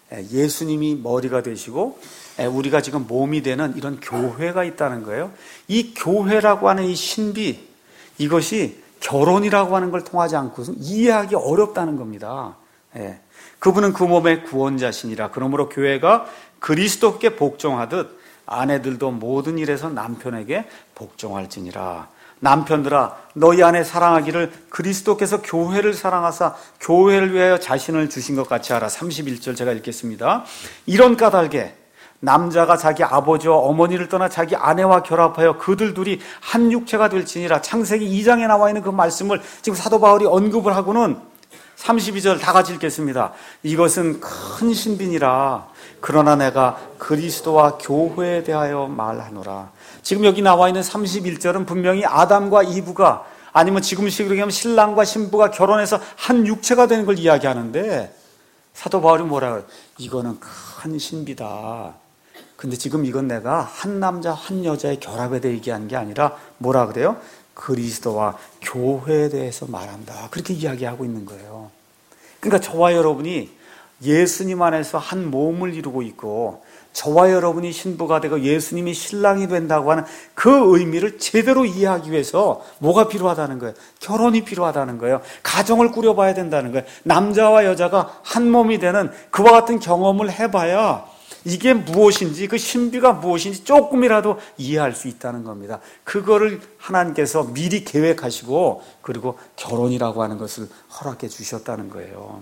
S1: 예수님이 머리가 되시고 우리가 지금 몸이 되는 이런 교회가 있다는 거예요. 이 교회라고 하는 이 신비, 이것이 결혼이라고 하는 걸 통하지 않고서 이해하기 어렵다는 겁니다. 예. 그분은 그 몸의 구원자시니라. 그러므로 교회가 그리스도께 복종하듯 아내들도 모든 일에서 남편에게 복종할지니라. 남편들아 너희 아내 사랑하기를 그리스도께서 교회를 사랑하사 교회를 위하여 자신을 주신 것 같이 하라. 삼십일 절 제가 읽겠습니다. 이런 까닭에 남자가 자기 아버지와 어머니를 떠나 자기 아내와 결합하여 그들 둘이 한 육체가 될지니라. 창세기 이 장에 나와 있는 그 말씀을 지금 사도 바울이 언급을 하고는 삼십이 절 다 같이 읽겠습니다. 이것은 큰 신비니라. 그러나 내가 그리스도와 교회에 대하여 말하노라. 지금 여기 나와 있는 삼십일 절은 분명히 아담과 이브가 아니면 지금식으로 얘기하면 신랑과 신부가 결혼해서 한 육체가 되는 걸 이야기하는데 사도 바울이 뭐라 그래요? 이거는 큰 신비다. 근데 지금 이건 내가 한 남자 한 여자의 결합에 대해 얘기하는 게 아니라 뭐라 그래요? 그리스도와 교회에 대해서 말한다. 그렇게 이야기하고 있는 거예요. 그러니까 저와 여러분이 예수님 안에서 한 몸을 이루고 있고 저와 여러분이 신부가 되고 예수님이 신랑이 된다고 하는 그 의미를 제대로 이해하기 위해서 뭐가 필요하다는 거예요? 결혼이 필요하다는 거예요. 가정을 꾸려봐야 된다는 거예요. 남자와 여자가 한 몸이 되는 그와 같은 경험을 해봐야 이게 무엇인지 그 신비가 무엇인지 조금이라도 이해할 수 있다는 겁니다. 그거를 하나님께서 미리 계획하시고 그리고 결혼이라고 하는 것을 허락해 주셨다는 거예요.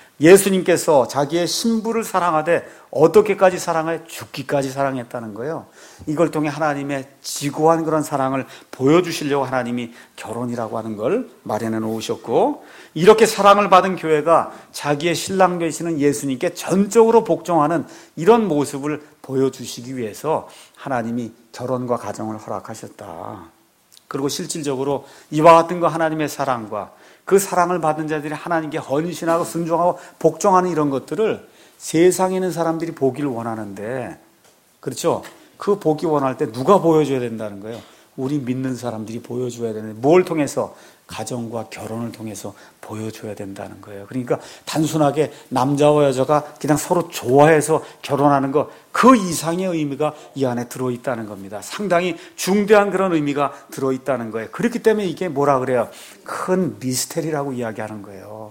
S1: 예수님께서 자기의 신부를 사랑하되 어떻게까지 사랑해? 죽기까지 사랑했다는 거예요. 이걸 통해 하나님의 지고한 그런 사랑을 보여주시려고 하나님이 결혼이라고 하는 걸 마련해 놓으셨고 이렇게 사랑을 받은 교회가 자기의 신랑 되시는 예수님께 전적으로 복종하는 이런 모습을 보여주시기 위해서 하나님이 결혼과 가정을 허락하셨다. 그리고 실질적으로 이와 같은 거 하나님의 사랑과 그 사랑을 받은 자들이 하나님께 헌신하고 순종하고 복종하는 이런 것들을 세상에 있는 사람들이 보기를 원하는데 그렇죠? 그 보기 원할 때 누가 보여줘야 된다는 거예요? 우리 믿는 사람들이 보여줘야 되는데 뭘 통해서? 가정과 결혼을 통해서 보여줘야 된다는 거예요. 그러니까 단순하게 남자와 여자가 그냥 서로 좋아해서 결혼하는 것 그 이상의 의미가 이 안에 들어있다는 겁니다. 상당히 중대한 그런 의미가 들어있다는 거예요. 그렇기 때문에 이게 뭐라 그래요? 큰 미스테리라고 이야기하는 거예요.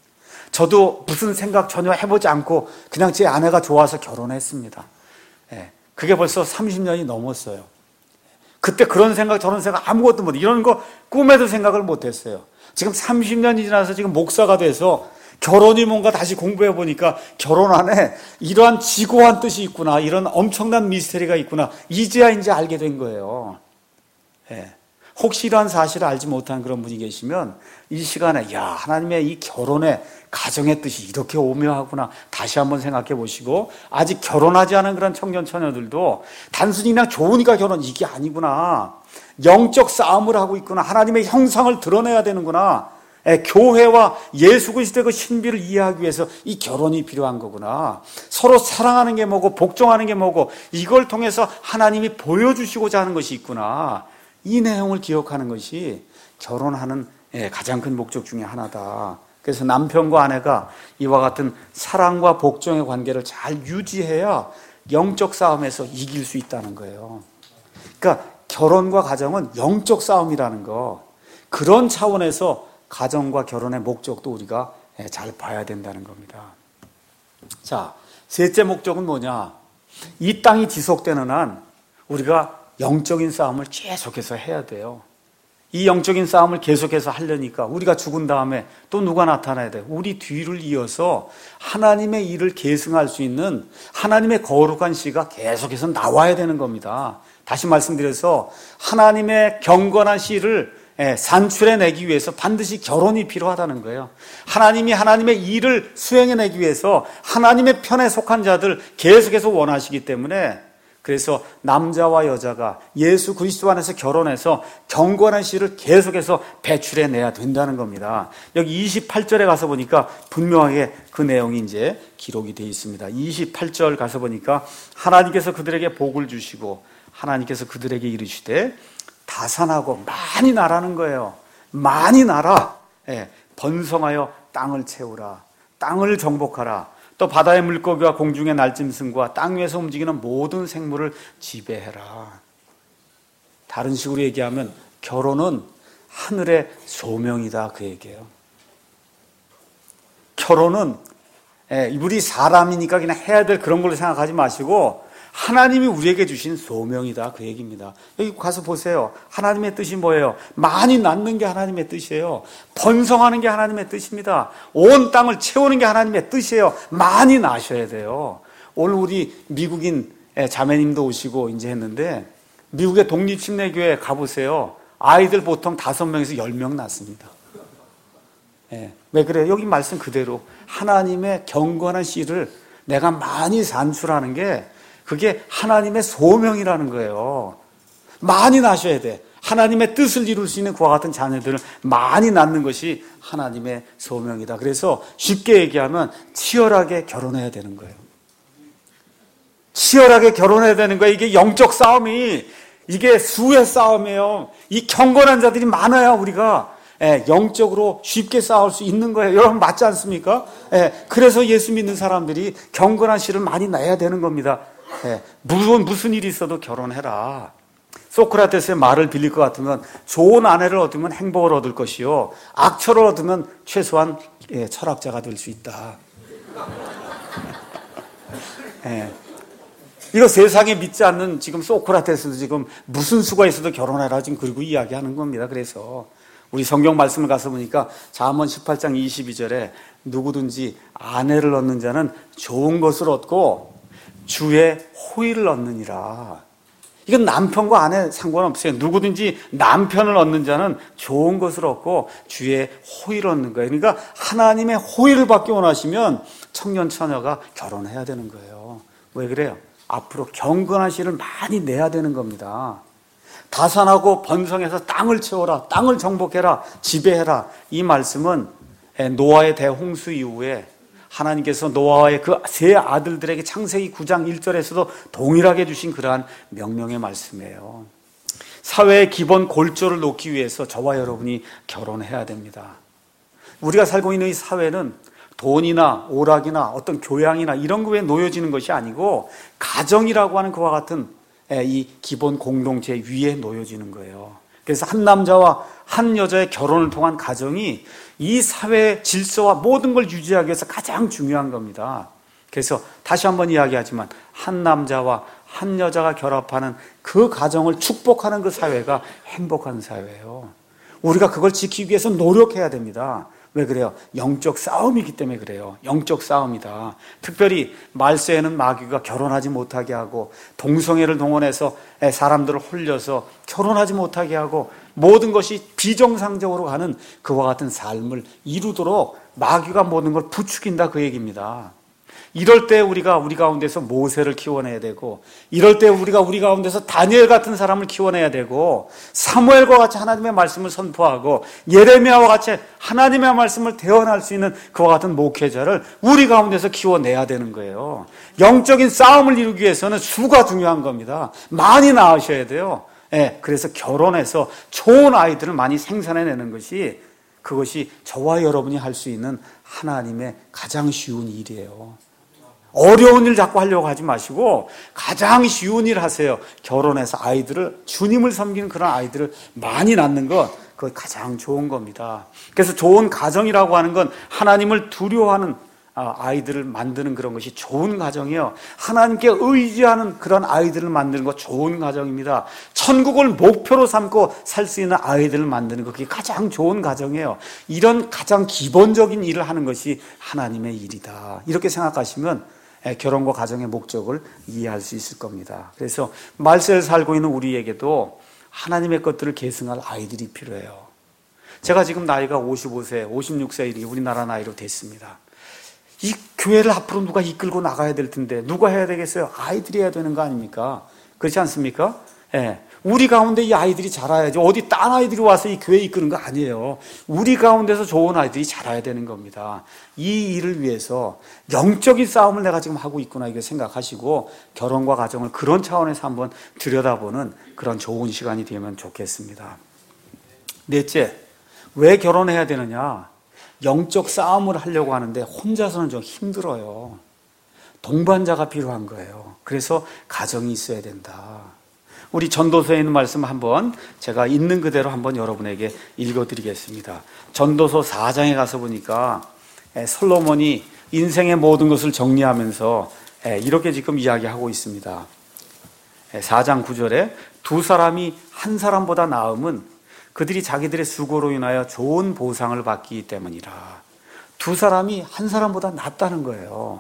S1: 저도 무슨 생각 전혀 해보지 않고 그냥 제 아내가 좋아서 결혼했습니다. 예, 그게 벌써 삼십 년이 넘었어요. 그때 그런 생각 저런 생각 아무것도 못, 이런 거 꿈에도 생각을 못했어요. 지금 삼십 년이 지나서 지금 목사가 돼서 결혼이 뭔가 다시 공부해 보니까 결혼 안에 이러한 지고한 뜻이 있구나, 이런 엄청난 미스터리가 있구나, 이제야 이제 알게 된 거예요. 예. 혹시 이러한 사실을 알지 못한 그런 분이 계시면 이 시간에 야, 하나님의 이 결혼의 가정의 뜻이 이렇게 오묘하구나 다시 한번 생각해 보시고, 아직 결혼하지 않은 그런 청년 처녀들도 단순히 그냥 좋으니까 결혼, 이게 아니구나, 영적 싸움을 하고 있구나, 하나님의 형상을 드러내야 되는구나, 예, 교회와 예수 그리스도의 그 신비를 이해하기 위해서 이 결혼이 필요한 거구나, 서로 사랑하는 게 뭐고 복종하는 게 뭐고 이걸 통해서 하나님이 보여주시고자 하는 것이 있구나, 이 내용을 기억하는 것이 결혼하는 가장 큰 목적 중에 하나다. 그래서 남편과 아내가 이와 같은 사랑과 복종의 관계를 잘 유지해야 영적 싸움에서 이길 수 있다는 거예요. 그러니까 결혼과 가정은 영적 싸움이라는 거, 그런 차원에서 가정과 결혼의 목적도 우리가 잘 봐야 된다는 겁니다. 자, 셋째 목적은 뭐냐? 이 땅이 지속되는 한 우리가 영적인 싸움을 계속해서 해야 돼요. 이 영적인 싸움을 계속해서 하려니까 우리가 죽은 다음에 또 누가 나타나야 돼요? 우리 뒤를 이어서 하나님의 일을 계승할 수 있는 하나님의 거룩한 씨가 계속해서 나와야 되는 겁니다. 다시 말씀드려서 하나님의 경건한 씨를 산출해내기 위해서 반드시 결혼이 필요하다는 거예요. 하나님이 하나님의 일을 수행해내기 위해서 하나님의 편에 속한 자들 계속해서 원하시기 때문에, 그래서 남자와 여자가 예수 그리스도 안에서 결혼해서 경건한 씨를 계속해서 배출해내야 된다는 겁니다. 여기 이십팔 절에 가서 보니까 분명하게 그 내용이 이제 기록이 되어 있습니다. 이십팔 절 가서 보니까 하나님께서 그들에게 복을 주시고 하나님께서 그들에게 이르시되 다산하고 많이 나라는 거예요. 많이 나라. 예, 번성하여 땅을 채우라. 땅을 정복하라. 또 바다의 물고기와 공중의 날짐승과 땅 위에서 움직이는 모든 생물을 지배해라. 다른 식으로 얘기하면 결혼은 하늘의 소명이다, 그 얘기예요. 결혼은 우리 사람이니까 그냥 해야 될 그런 걸로 생각하지 마시고 하나님이 우리에게 주신 소명이다, 그 얘기입니다. 여기 가서 보세요. 하나님의 뜻이 뭐예요? 많이 낳는 게 하나님의 뜻이에요. 번성하는 게 하나님의 뜻입니다. 온 땅을 채우는 게 하나님의 뜻이에요. 많이 낳으셔야 돼요. 오늘 우리 미국인 자매님도 오시고 이제 했는데, 미국의 독립침례교회 가보세요. 아이들 보통 다섯 명에서 열 명 낳습니다. 예. 왜 그래요? 여기 말씀 그대로 하나님의 경건한 씨를 내가 많이 산출하는 게 그게 하나님의 소명이라는 거예요. 많이 낳으셔야 돼. 하나님의 뜻을 이룰 수 있는 그와 같은 자녀들을 많이 낳는 것이 하나님의 소명이다. 그래서 쉽게 얘기하면 치열하게 결혼해야 되는 거예요. 치열하게 결혼해야 되는 거예요. 이게 영적 싸움이, 이게 수의 싸움이에요. 이 경건한 자들이 많아야 우리가 예, 영적으로 쉽게 싸울 수 있는 거예요. 여러분 맞지 않습니까? 예, 그래서 예수 믿는 사람들이 경건한 씨를 많이 낳아야 되는 겁니다. 예, 무슨, 무슨 일이 있어도 결혼해라. 소크라테스의 말을 빌릴 것 같으면 좋은 아내를 얻으면 행복을 얻을 것이요, 악처를 얻으면 최소한 예, 철학자가 될 수 있다. 예. 이거 세상에 믿지 않는 지금 소크라테스도 지금 무슨 수가 있어도 결혼해라 지금 그리고 이야기하는 겁니다. 그래서 우리 성경 말씀을 가서 보니까 잠언 십팔 장 이십이 절에 누구든지 아내를 얻는 자는 좋은 것을 얻고 주의 호의를 얻느니라. 이건 남편과 아내 상관없어요. 누구든지 남편을 얻는 자는 좋은 것을 얻고 주의 호의를 얻는 거예요. 그러니까 하나님의 호의를 받기 원하시면 청년 처녀가 결혼해야 되는 거예요. 왜 그래요? 앞으로 경건한 씨를 많이 내야 되는 겁니다. 다산하고 번성해서 땅을 채워라, 땅을 정복해라, 지배해라. 이 말씀은 노아의 대홍수 이후에 하나님께서 노아의 그 세 아들들에게 창세기 구 장 일 절에서도 동일하게 주신 그러한 명령의 말씀이에요. 사회의 기본 골조를 놓기 위해서 저와 여러분이 결혼해야 됩니다. 우리가 살고 있는 이 사회는 돈이나 오락이나 어떤 교양이나 이런 거에 놓여지는 것이 아니고 가정이라고 하는 그와 같은 이 기본 공동체 위에 놓여지는 거예요. 그래서 한 남자와 한 여자의 결혼을 통한 가정이 이 사회의 질서와 모든 걸 유지하기 위해서 가장 중요한 겁니다. 그래서 다시 한번 이야기하지만 한 남자와 한 여자가 결합하는 그 가정을 축복하는 그 사회가 행복한 사회예요. 우리가 그걸 지키기 위해서 노력해야 됩니다. 왜 그래요? 영적 싸움이기 때문에 그래요. 영적 싸움이다. 특별히 말세에는 마귀가 결혼하지 못하게 하고 동성애를 동원해서 사람들을 홀려서 결혼하지 못하게 하고 모든 것이 비정상적으로 가는 그와 같은 삶을 이루도록 마귀가 모든 걸 부추긴다 그 얘기입니다. 이럴 때 우리가 우리 가운데서 모세를 키워내야 되고, 이럴 때 우리가 우리 가운데서 다니엘 같은 사람을 키워내야 되고, 사무엘과 같이 하나님의 말씀을 선포하고 예레미야와 같이 하나님의 말씀을 대언할 수 있는 그와 같은 목회자를 우리 가운데서 키워내야 되는 거예요. 영적인 싸움을 이루기 위해서는 수가 중요한 겁니다. 많이 낳으셔야 돼요. 예, 그래서 결혼해서 좋은 아이들을 많이 생산해내는 것이, 그것이 저와 여러분이 할 수 있는 하나님의 가장 쉬운 일이에요. 어려운 일 자꾸 하려고 하지 마시고 가장 쉬운 일 하세요. 결혼해서 아이들을, 주님을 섬기는 그런 아이들을 많이 낳는 것, 그거 가장 좋은 겁니다. 그래서 좋은 가정이라고 하는 건 하나님을 두려워하는 아이들을 만드는 그런 것이 좋은 가정이에요. 하나님께 의지하는 그런 아이들을 만드는 것 좋은 가정입니다. 천국을 목표로 삼고 살 수 있는 아이들을 만드는 것, 그게 가장 좋은 가정이에요. 이런 가장 기본적인 일을 하는 것이 하나님의 일이다. 이렇게 생각하시면 결혼과 가정의 목적을 이해할 수 있을 겁니다. 그래서 말세를 살고 있는 우리에게도 하나님의 것들을 계승할 아이들이 필요해요. 제가 지금 나이가 오십오 세, 오십육 세 이렇게 우리나라 나이로 됐습니다. 이 교회를 앞으로 누가 이끌고 나가야 될 텐데 누가 해야 되겠어요? 아이들이 해야 되는 거 아닙니까? 그렇지 않습니까? 예. 우리 가운데 이 아이들이 자라야지, 어디 딴 아이들이 와서 이 교회 이끄는 거 아니에요. 우리 가운데서 좋은 아이들이 자라야 되는 겁니다. 이 일을 위해서 영적인 싸움을 내가 지금 하고 있구나, 이거 생각하시고 결혼과 가정을 그런 차원에서 한번 들여다보는 그런 좋은 시간이 되면 좋겠습니다. 넷째, 왜 결혼해야 되느냐? 영적 싸움을 하려고 하는데 혼자서는 좀 힘들어요. 동반자가 필요한 거예요. 그래서 가정이 있어야 된다. 우리 전도서에 있는 말씀 한번 제가 있는 그대로 한번 여러분에게 읽어드리겠습니다. 전도서 사 장에 가서 보니까 솔로몬이 인생의 모든 것을 정리하면서 이렇게 지금 이야기하고 있습니다. 사 장 구 절에 두 사람이 한 사람보다 나음은 그들이 자기들의 수고로 인하여 좋은 보상을 받기 때문이라. 두 사람이 한 사람보다 낫다는 거예요.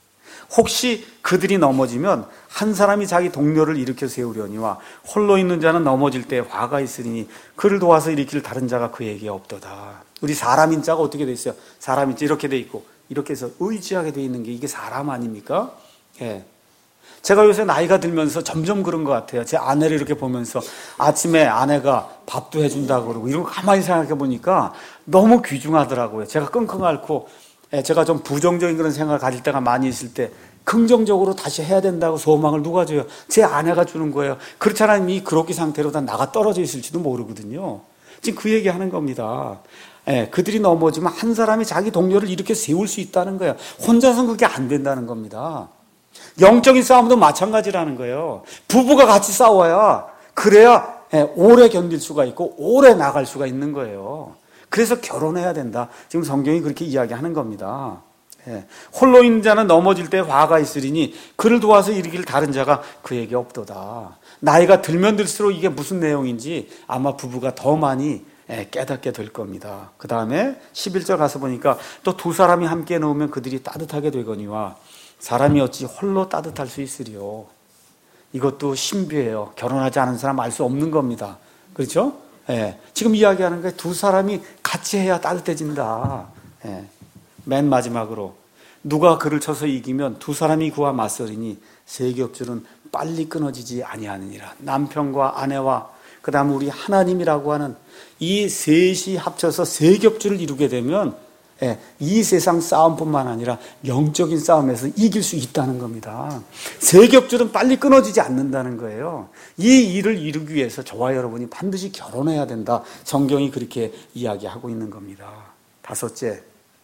S1: 혹시 그들이 넘어지면 한 사람이 자기 동료를 일으켜 세우려니와 홀로 있는 자는 넘어질 때 화가 있으니 그를 도와서 일으킬 다른 자가 그에게 없도다. 우리 사람인 자가 어떻게 돼 있어요? 사람인 자 이렇게 돼 있고 이렇게 해서 의지하게 돼 있는 게 이게 사람 아닙니까? 예. 제가 요새 나이가 들면서 점점 그런 것 같아요. 제 아내를 이렇게 보면서 아침에 아내가 밥도 해준다고 그러고 이런 거 가만히 생각해 보니까 너무 귀중하더라고요. 제가 끙끙 앓고 제가 좀 부정적인 그런 생각을 가질 때가 많이 있을 때 긍정적으로 다시 해야 된다고 소망을 누가 줘요? 제 아내가 주는 거예요. 그렇지 않으면 이 그로기 상태로 다 나가 떨어져 있을지도 모르거든요. 지금 그 얘기하는 겁니다. 예, 그들이 넘어지면 한 사람이 자기 동료를 이렇게 세울 수 있다는 거예요. 혼자서는 그게 안 된다는 겁니다. 영적인 싸움도 마찬가지라는 거예요. 부부가 같이 싸워야 그래야 오래 견딜 수가 있고 오래 나갈 수가 있는 거예요. 그래서 결혼해야 된다. 지금 성경이 그렇게 이야기하는 겁니다. 예. 홀로 있는 자는 넘어질 때 화가 있으리니 그를 도와서 일으킬 다른 자가 그에게 없도다. 나이가 들면 들수록 이게 무슨 내용인지 아마 부부가 더 많이 깨닫게 될 겁니다. 그 다음에 십일 절 가서 보니까 또 두 사람이 함께 놓으면 그들이 따뜻하게 되거니와 사람이 어찌 홀로 따뜻할 수 있으리요. 이것도 신비예요. 결혼하지 않은 사람 알 수 없는 겁니다. 그렇죠? 예. 지금 이야기하는 게 두 사람이 같이 해야 따뜻해진다. 예. 맨 마지막으로 누가 그를 쳐서 이기면 두 사람이 그와 맞서리니 세 겹줄은 빨리 끊어지지 아니하느니라. 남편과 아내와 그 다음 우리 하나님이라고 하는 이 셋이 합쳐서 세 겹줄을 이루게 되면 예, 이 세상 싸움뿐만 아니라 영적인 싸움에서 이길 수 있다는 겁니다. 세 겹줄은 빨리 끊어지지 않는다는 거예요. 이 일을 이루기 위해서 저와 여러분이 반드시 결혼해야 된다. 성경이 그렇게 이야기하고 있는 겁니다. 다섯째,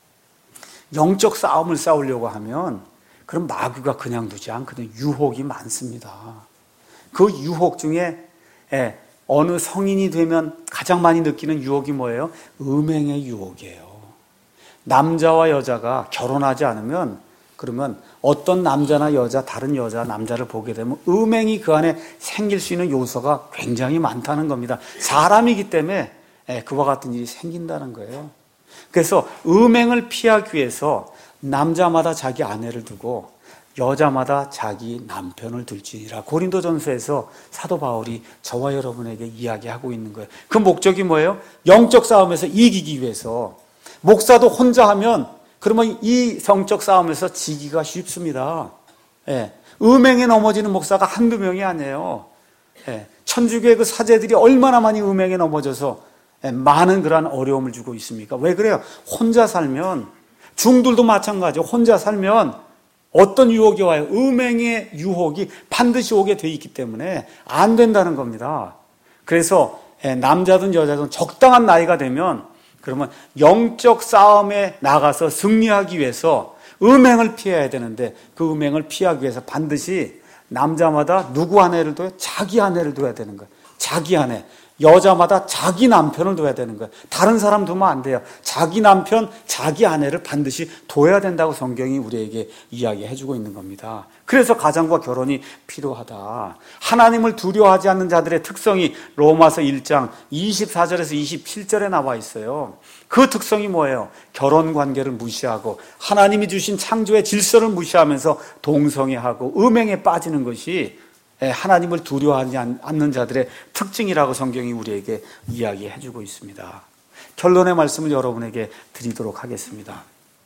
S1: 영적 싸움을 싸우려고 하면 그럼 마귀가 그냥 두지 않거든요. 유혹이 많습니다. 그 유혹 중에 예, 어느 성인이 되면 가장 많이 느끼는 유혹이 뭐예요? 음행의 유혹이에요. 남자와 여자가 결혼하지 않으면 그러면 어떤 남자나 여자, 다른 여자, 남자를 보게 되면 음행이 그 안에 생길 수 있는 요소가 굉장히 많다는 겁니다. 사람이기 때문에 그와 같은 일이 생긴다는 거예요. 그래서 음행을 피하기 위해서 남자마다 자기 아내를 두고 여자마다 자기 남편을 둘지니라. 고린도전서에서 사도 바울이 저와 여러분에게 이야기하고 있는 거예요. 그 목적이 뭐예요? 영적 싸움에서 이기기 위해서. 목사도 혼자 하면 그러면 이 성적 싸움에서 지기가 쉽습니다. 예. 음행에 넘어지는 목사가 한두 명이 아니에요. 예. 천주교의 그 사제들이 얼마나 많이 음행에 넘어져서 예. 많은 그러한 어려움을 주고 있습니까? 왜 그래요? 혼자 살면, 중들도 마찬가지죠. 혼자 살면 어떤 유혹이 와요? 음행의 유혹이 반드시 오게 돼 있기 때문에 안 된다는 겁니다. 그래서 예. 남자든 여자든 적당한 나이가 되면 그러면 영적 싸움에 나가서 승리하기 위해서 음행을 피해야 되는데 그 음행을 피하기 위해서 반드시 남자마다 누구 아내를 둬요? 자기 아내를 둬야 되는 거예요. 자기 아내. 여자마다 자기 남편을 둬야 되는 거예요. 다른 사람 두면 안 돼요. 자기 남편, 자기 아내를 반드시 둬야 된다고 성경이 우리에게 이야기해 주고 있는 겁니다. 그래서 가정과 결혼이 필요하다. 하나님을 두려워하지 않는 자들의 특성이 로마서 일 장 이십사 절에서 이십칠 절에 나와 있어요. 그 특성이 뭐예요? 결혼 관계를 무시하고 하나님이 주신 창조의 질서를 무시하면서 동성애하고 음행에 빠지는 것이 하나님을 두려워하지 않는 자들의 특징이라고 성경이 우리에게 이야기해 주고 있습니다. 결론의 말씀을 여러분에게 드리도록 하겠습니다.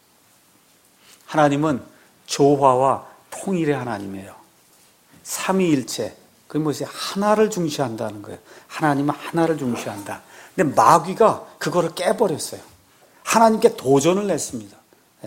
S1: 하나님은 조화와 통일의 하나님이에요. 삼위일체, 그게 뭐지? 하나를 중시한다는 거예요. 하나님은 하나를 중시한다. 근데 마귀가 그거를 깨버렸어요. 하나님께 도전을 냈습니다.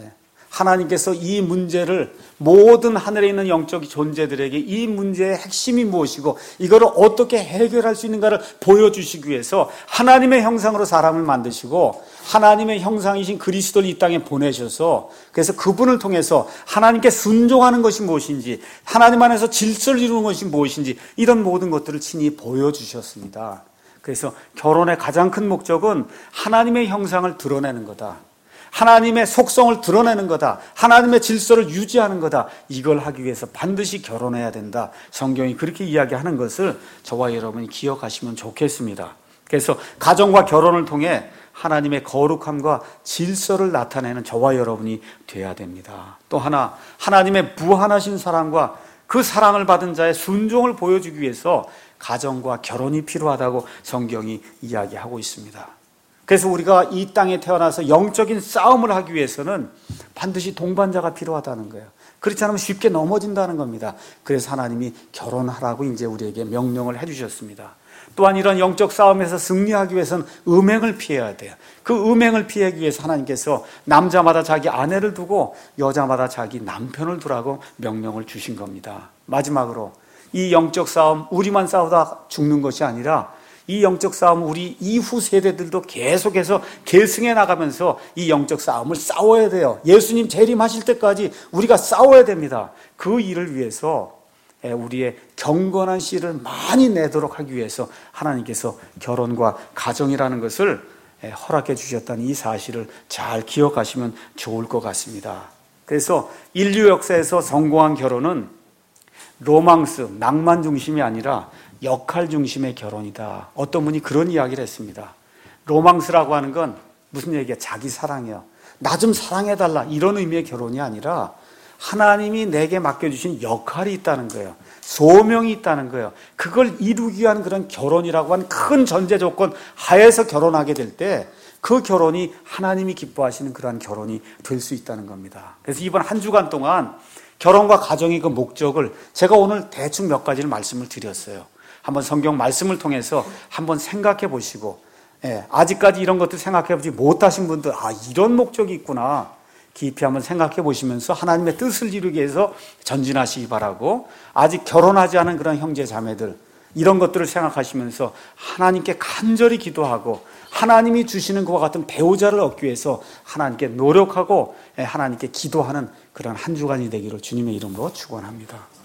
S1: 하나님께서 이 문제를 모든 하늘에 있는 영적 존재들에게 이 문제의 핵심이 무엇이고 이거를 어떻게 해결할 수 있는가를 보여주시기 위해서 하나님의 형상으로 사람을 만드시고 하나님의 형상이신 그리스도를 이 땅에 보내셔서 그래서 그분을 통해서 하나님께 순종하는 것이 무엇인지 하나님 안에서 질서를 이루는 것이 무엇인지 이런 모든 것들을 친히 보여주셨습니다. 그래서 결혼의 가장 큰 목적은 하나님의 형상을 드러내는 거다. 하나님의 속성을 드러내는 거다. 하나님의 질서를 유지하는 거다. 이걸 하기 위해서 반드시 결혼해야 된다. 성경이 그렇게 이야기하는 것을 저와 여러분이 기억하시면 좋겠습니다. 그래서 가정과 결혼을 통해 하나님의 거룩함과 질서를 나타내는 저와 여러분이 돼야 됩니다. 또 하나, 하나님의 무한하신 사랑과 그 사랑을 받은 자의 순종을 보여주기 위해서 가정과 결혼이 필요하다고 성경이 이야기하고 있습니다. 그래서 우리가 이 땅에 태어나서 영적인 싸움을 하기 위해서는 반드시 동반자가 필요하다는 거예요. 그렇지 않으면 쉽게 넘어진다는 겁니다. 그래서 하나님이 결혼하라고 이제 우리에게 명령을 해주셨습니다. 또한 이런 영적 싸움에서 승리하기 위해서는 음행을 피해야 돼요. 그 음행을 피하기 위해서 하나님께서 남자마다 자기 아내를 두고 여자마다 자기 남편을 두라고 명령을 주신 겁니다. 마지막으로 이 영적 싸움 우리만 싸우다 죽는 것이 아니라 이 영적 싸움 우리 이후 세대들도 계속해서 계승해 나가면서 이 영적 싸움을 싸워야 돼요. 예수님 재림하실 때까지 우리가 싸워야 됩니다. 그 일을 위해서 우리의 경건한 씨를 많이 내도록 하기 위해서 하나님께서 결혼과 가정이라는 것을 허락해 주셨다는 이 사실을 잘 기억하시면 좋을 것 같습니다. 그래서 인류 역사에서 성공한 결혼은 로망스, 낭만 중심이 아니라 역할 중심의 결혼이다. 어떤 분이 그런 이야기를 했습니다. 로망스라고 하는 건 무슨 얘기야? 자기 사랑이에요. 나 좀 사랑해달라 이런 의미의 결혼이 아니라 하나님이 내게 맡겨주신 역할이 있다는 거예요. 소명이 있다는 거예요. 그걸 이루기 위한 그런 결혼이라고 하는 큰 전제 조건 하에서 결혼하게 될 때 그 결혼이 하나님이 기뻐하시는 그러한 결혼이 될 수 있다는 겁니다. 그래서 이번 한 주간 동안 결혼과 가정의 그 목적을 제가 오늘 대충 몇 가지를 말씀을 드렸어요. 한번 성경 말씀을 통해서 한번 생각해 보시고 예, 아직까지 이런 것들 생각해 보지 못하신 분들 아 이런 목적이 있구나 깊이 한번 생각해 보시면서 하나님의 뜻을 이루기 위해서 전진하시기 바라고 아직 결혼하지 않은 그런 형제 자매들 이런 것들을 생각하시면서 하나님께 간절히 기도하고 하나님이 주시는 그와 같은 배우자를 얻기 위해서 하나님께 노력하고 하나님께 기도하는 그런 한 주간이 되기를 주님의 이름으로 축원합니다.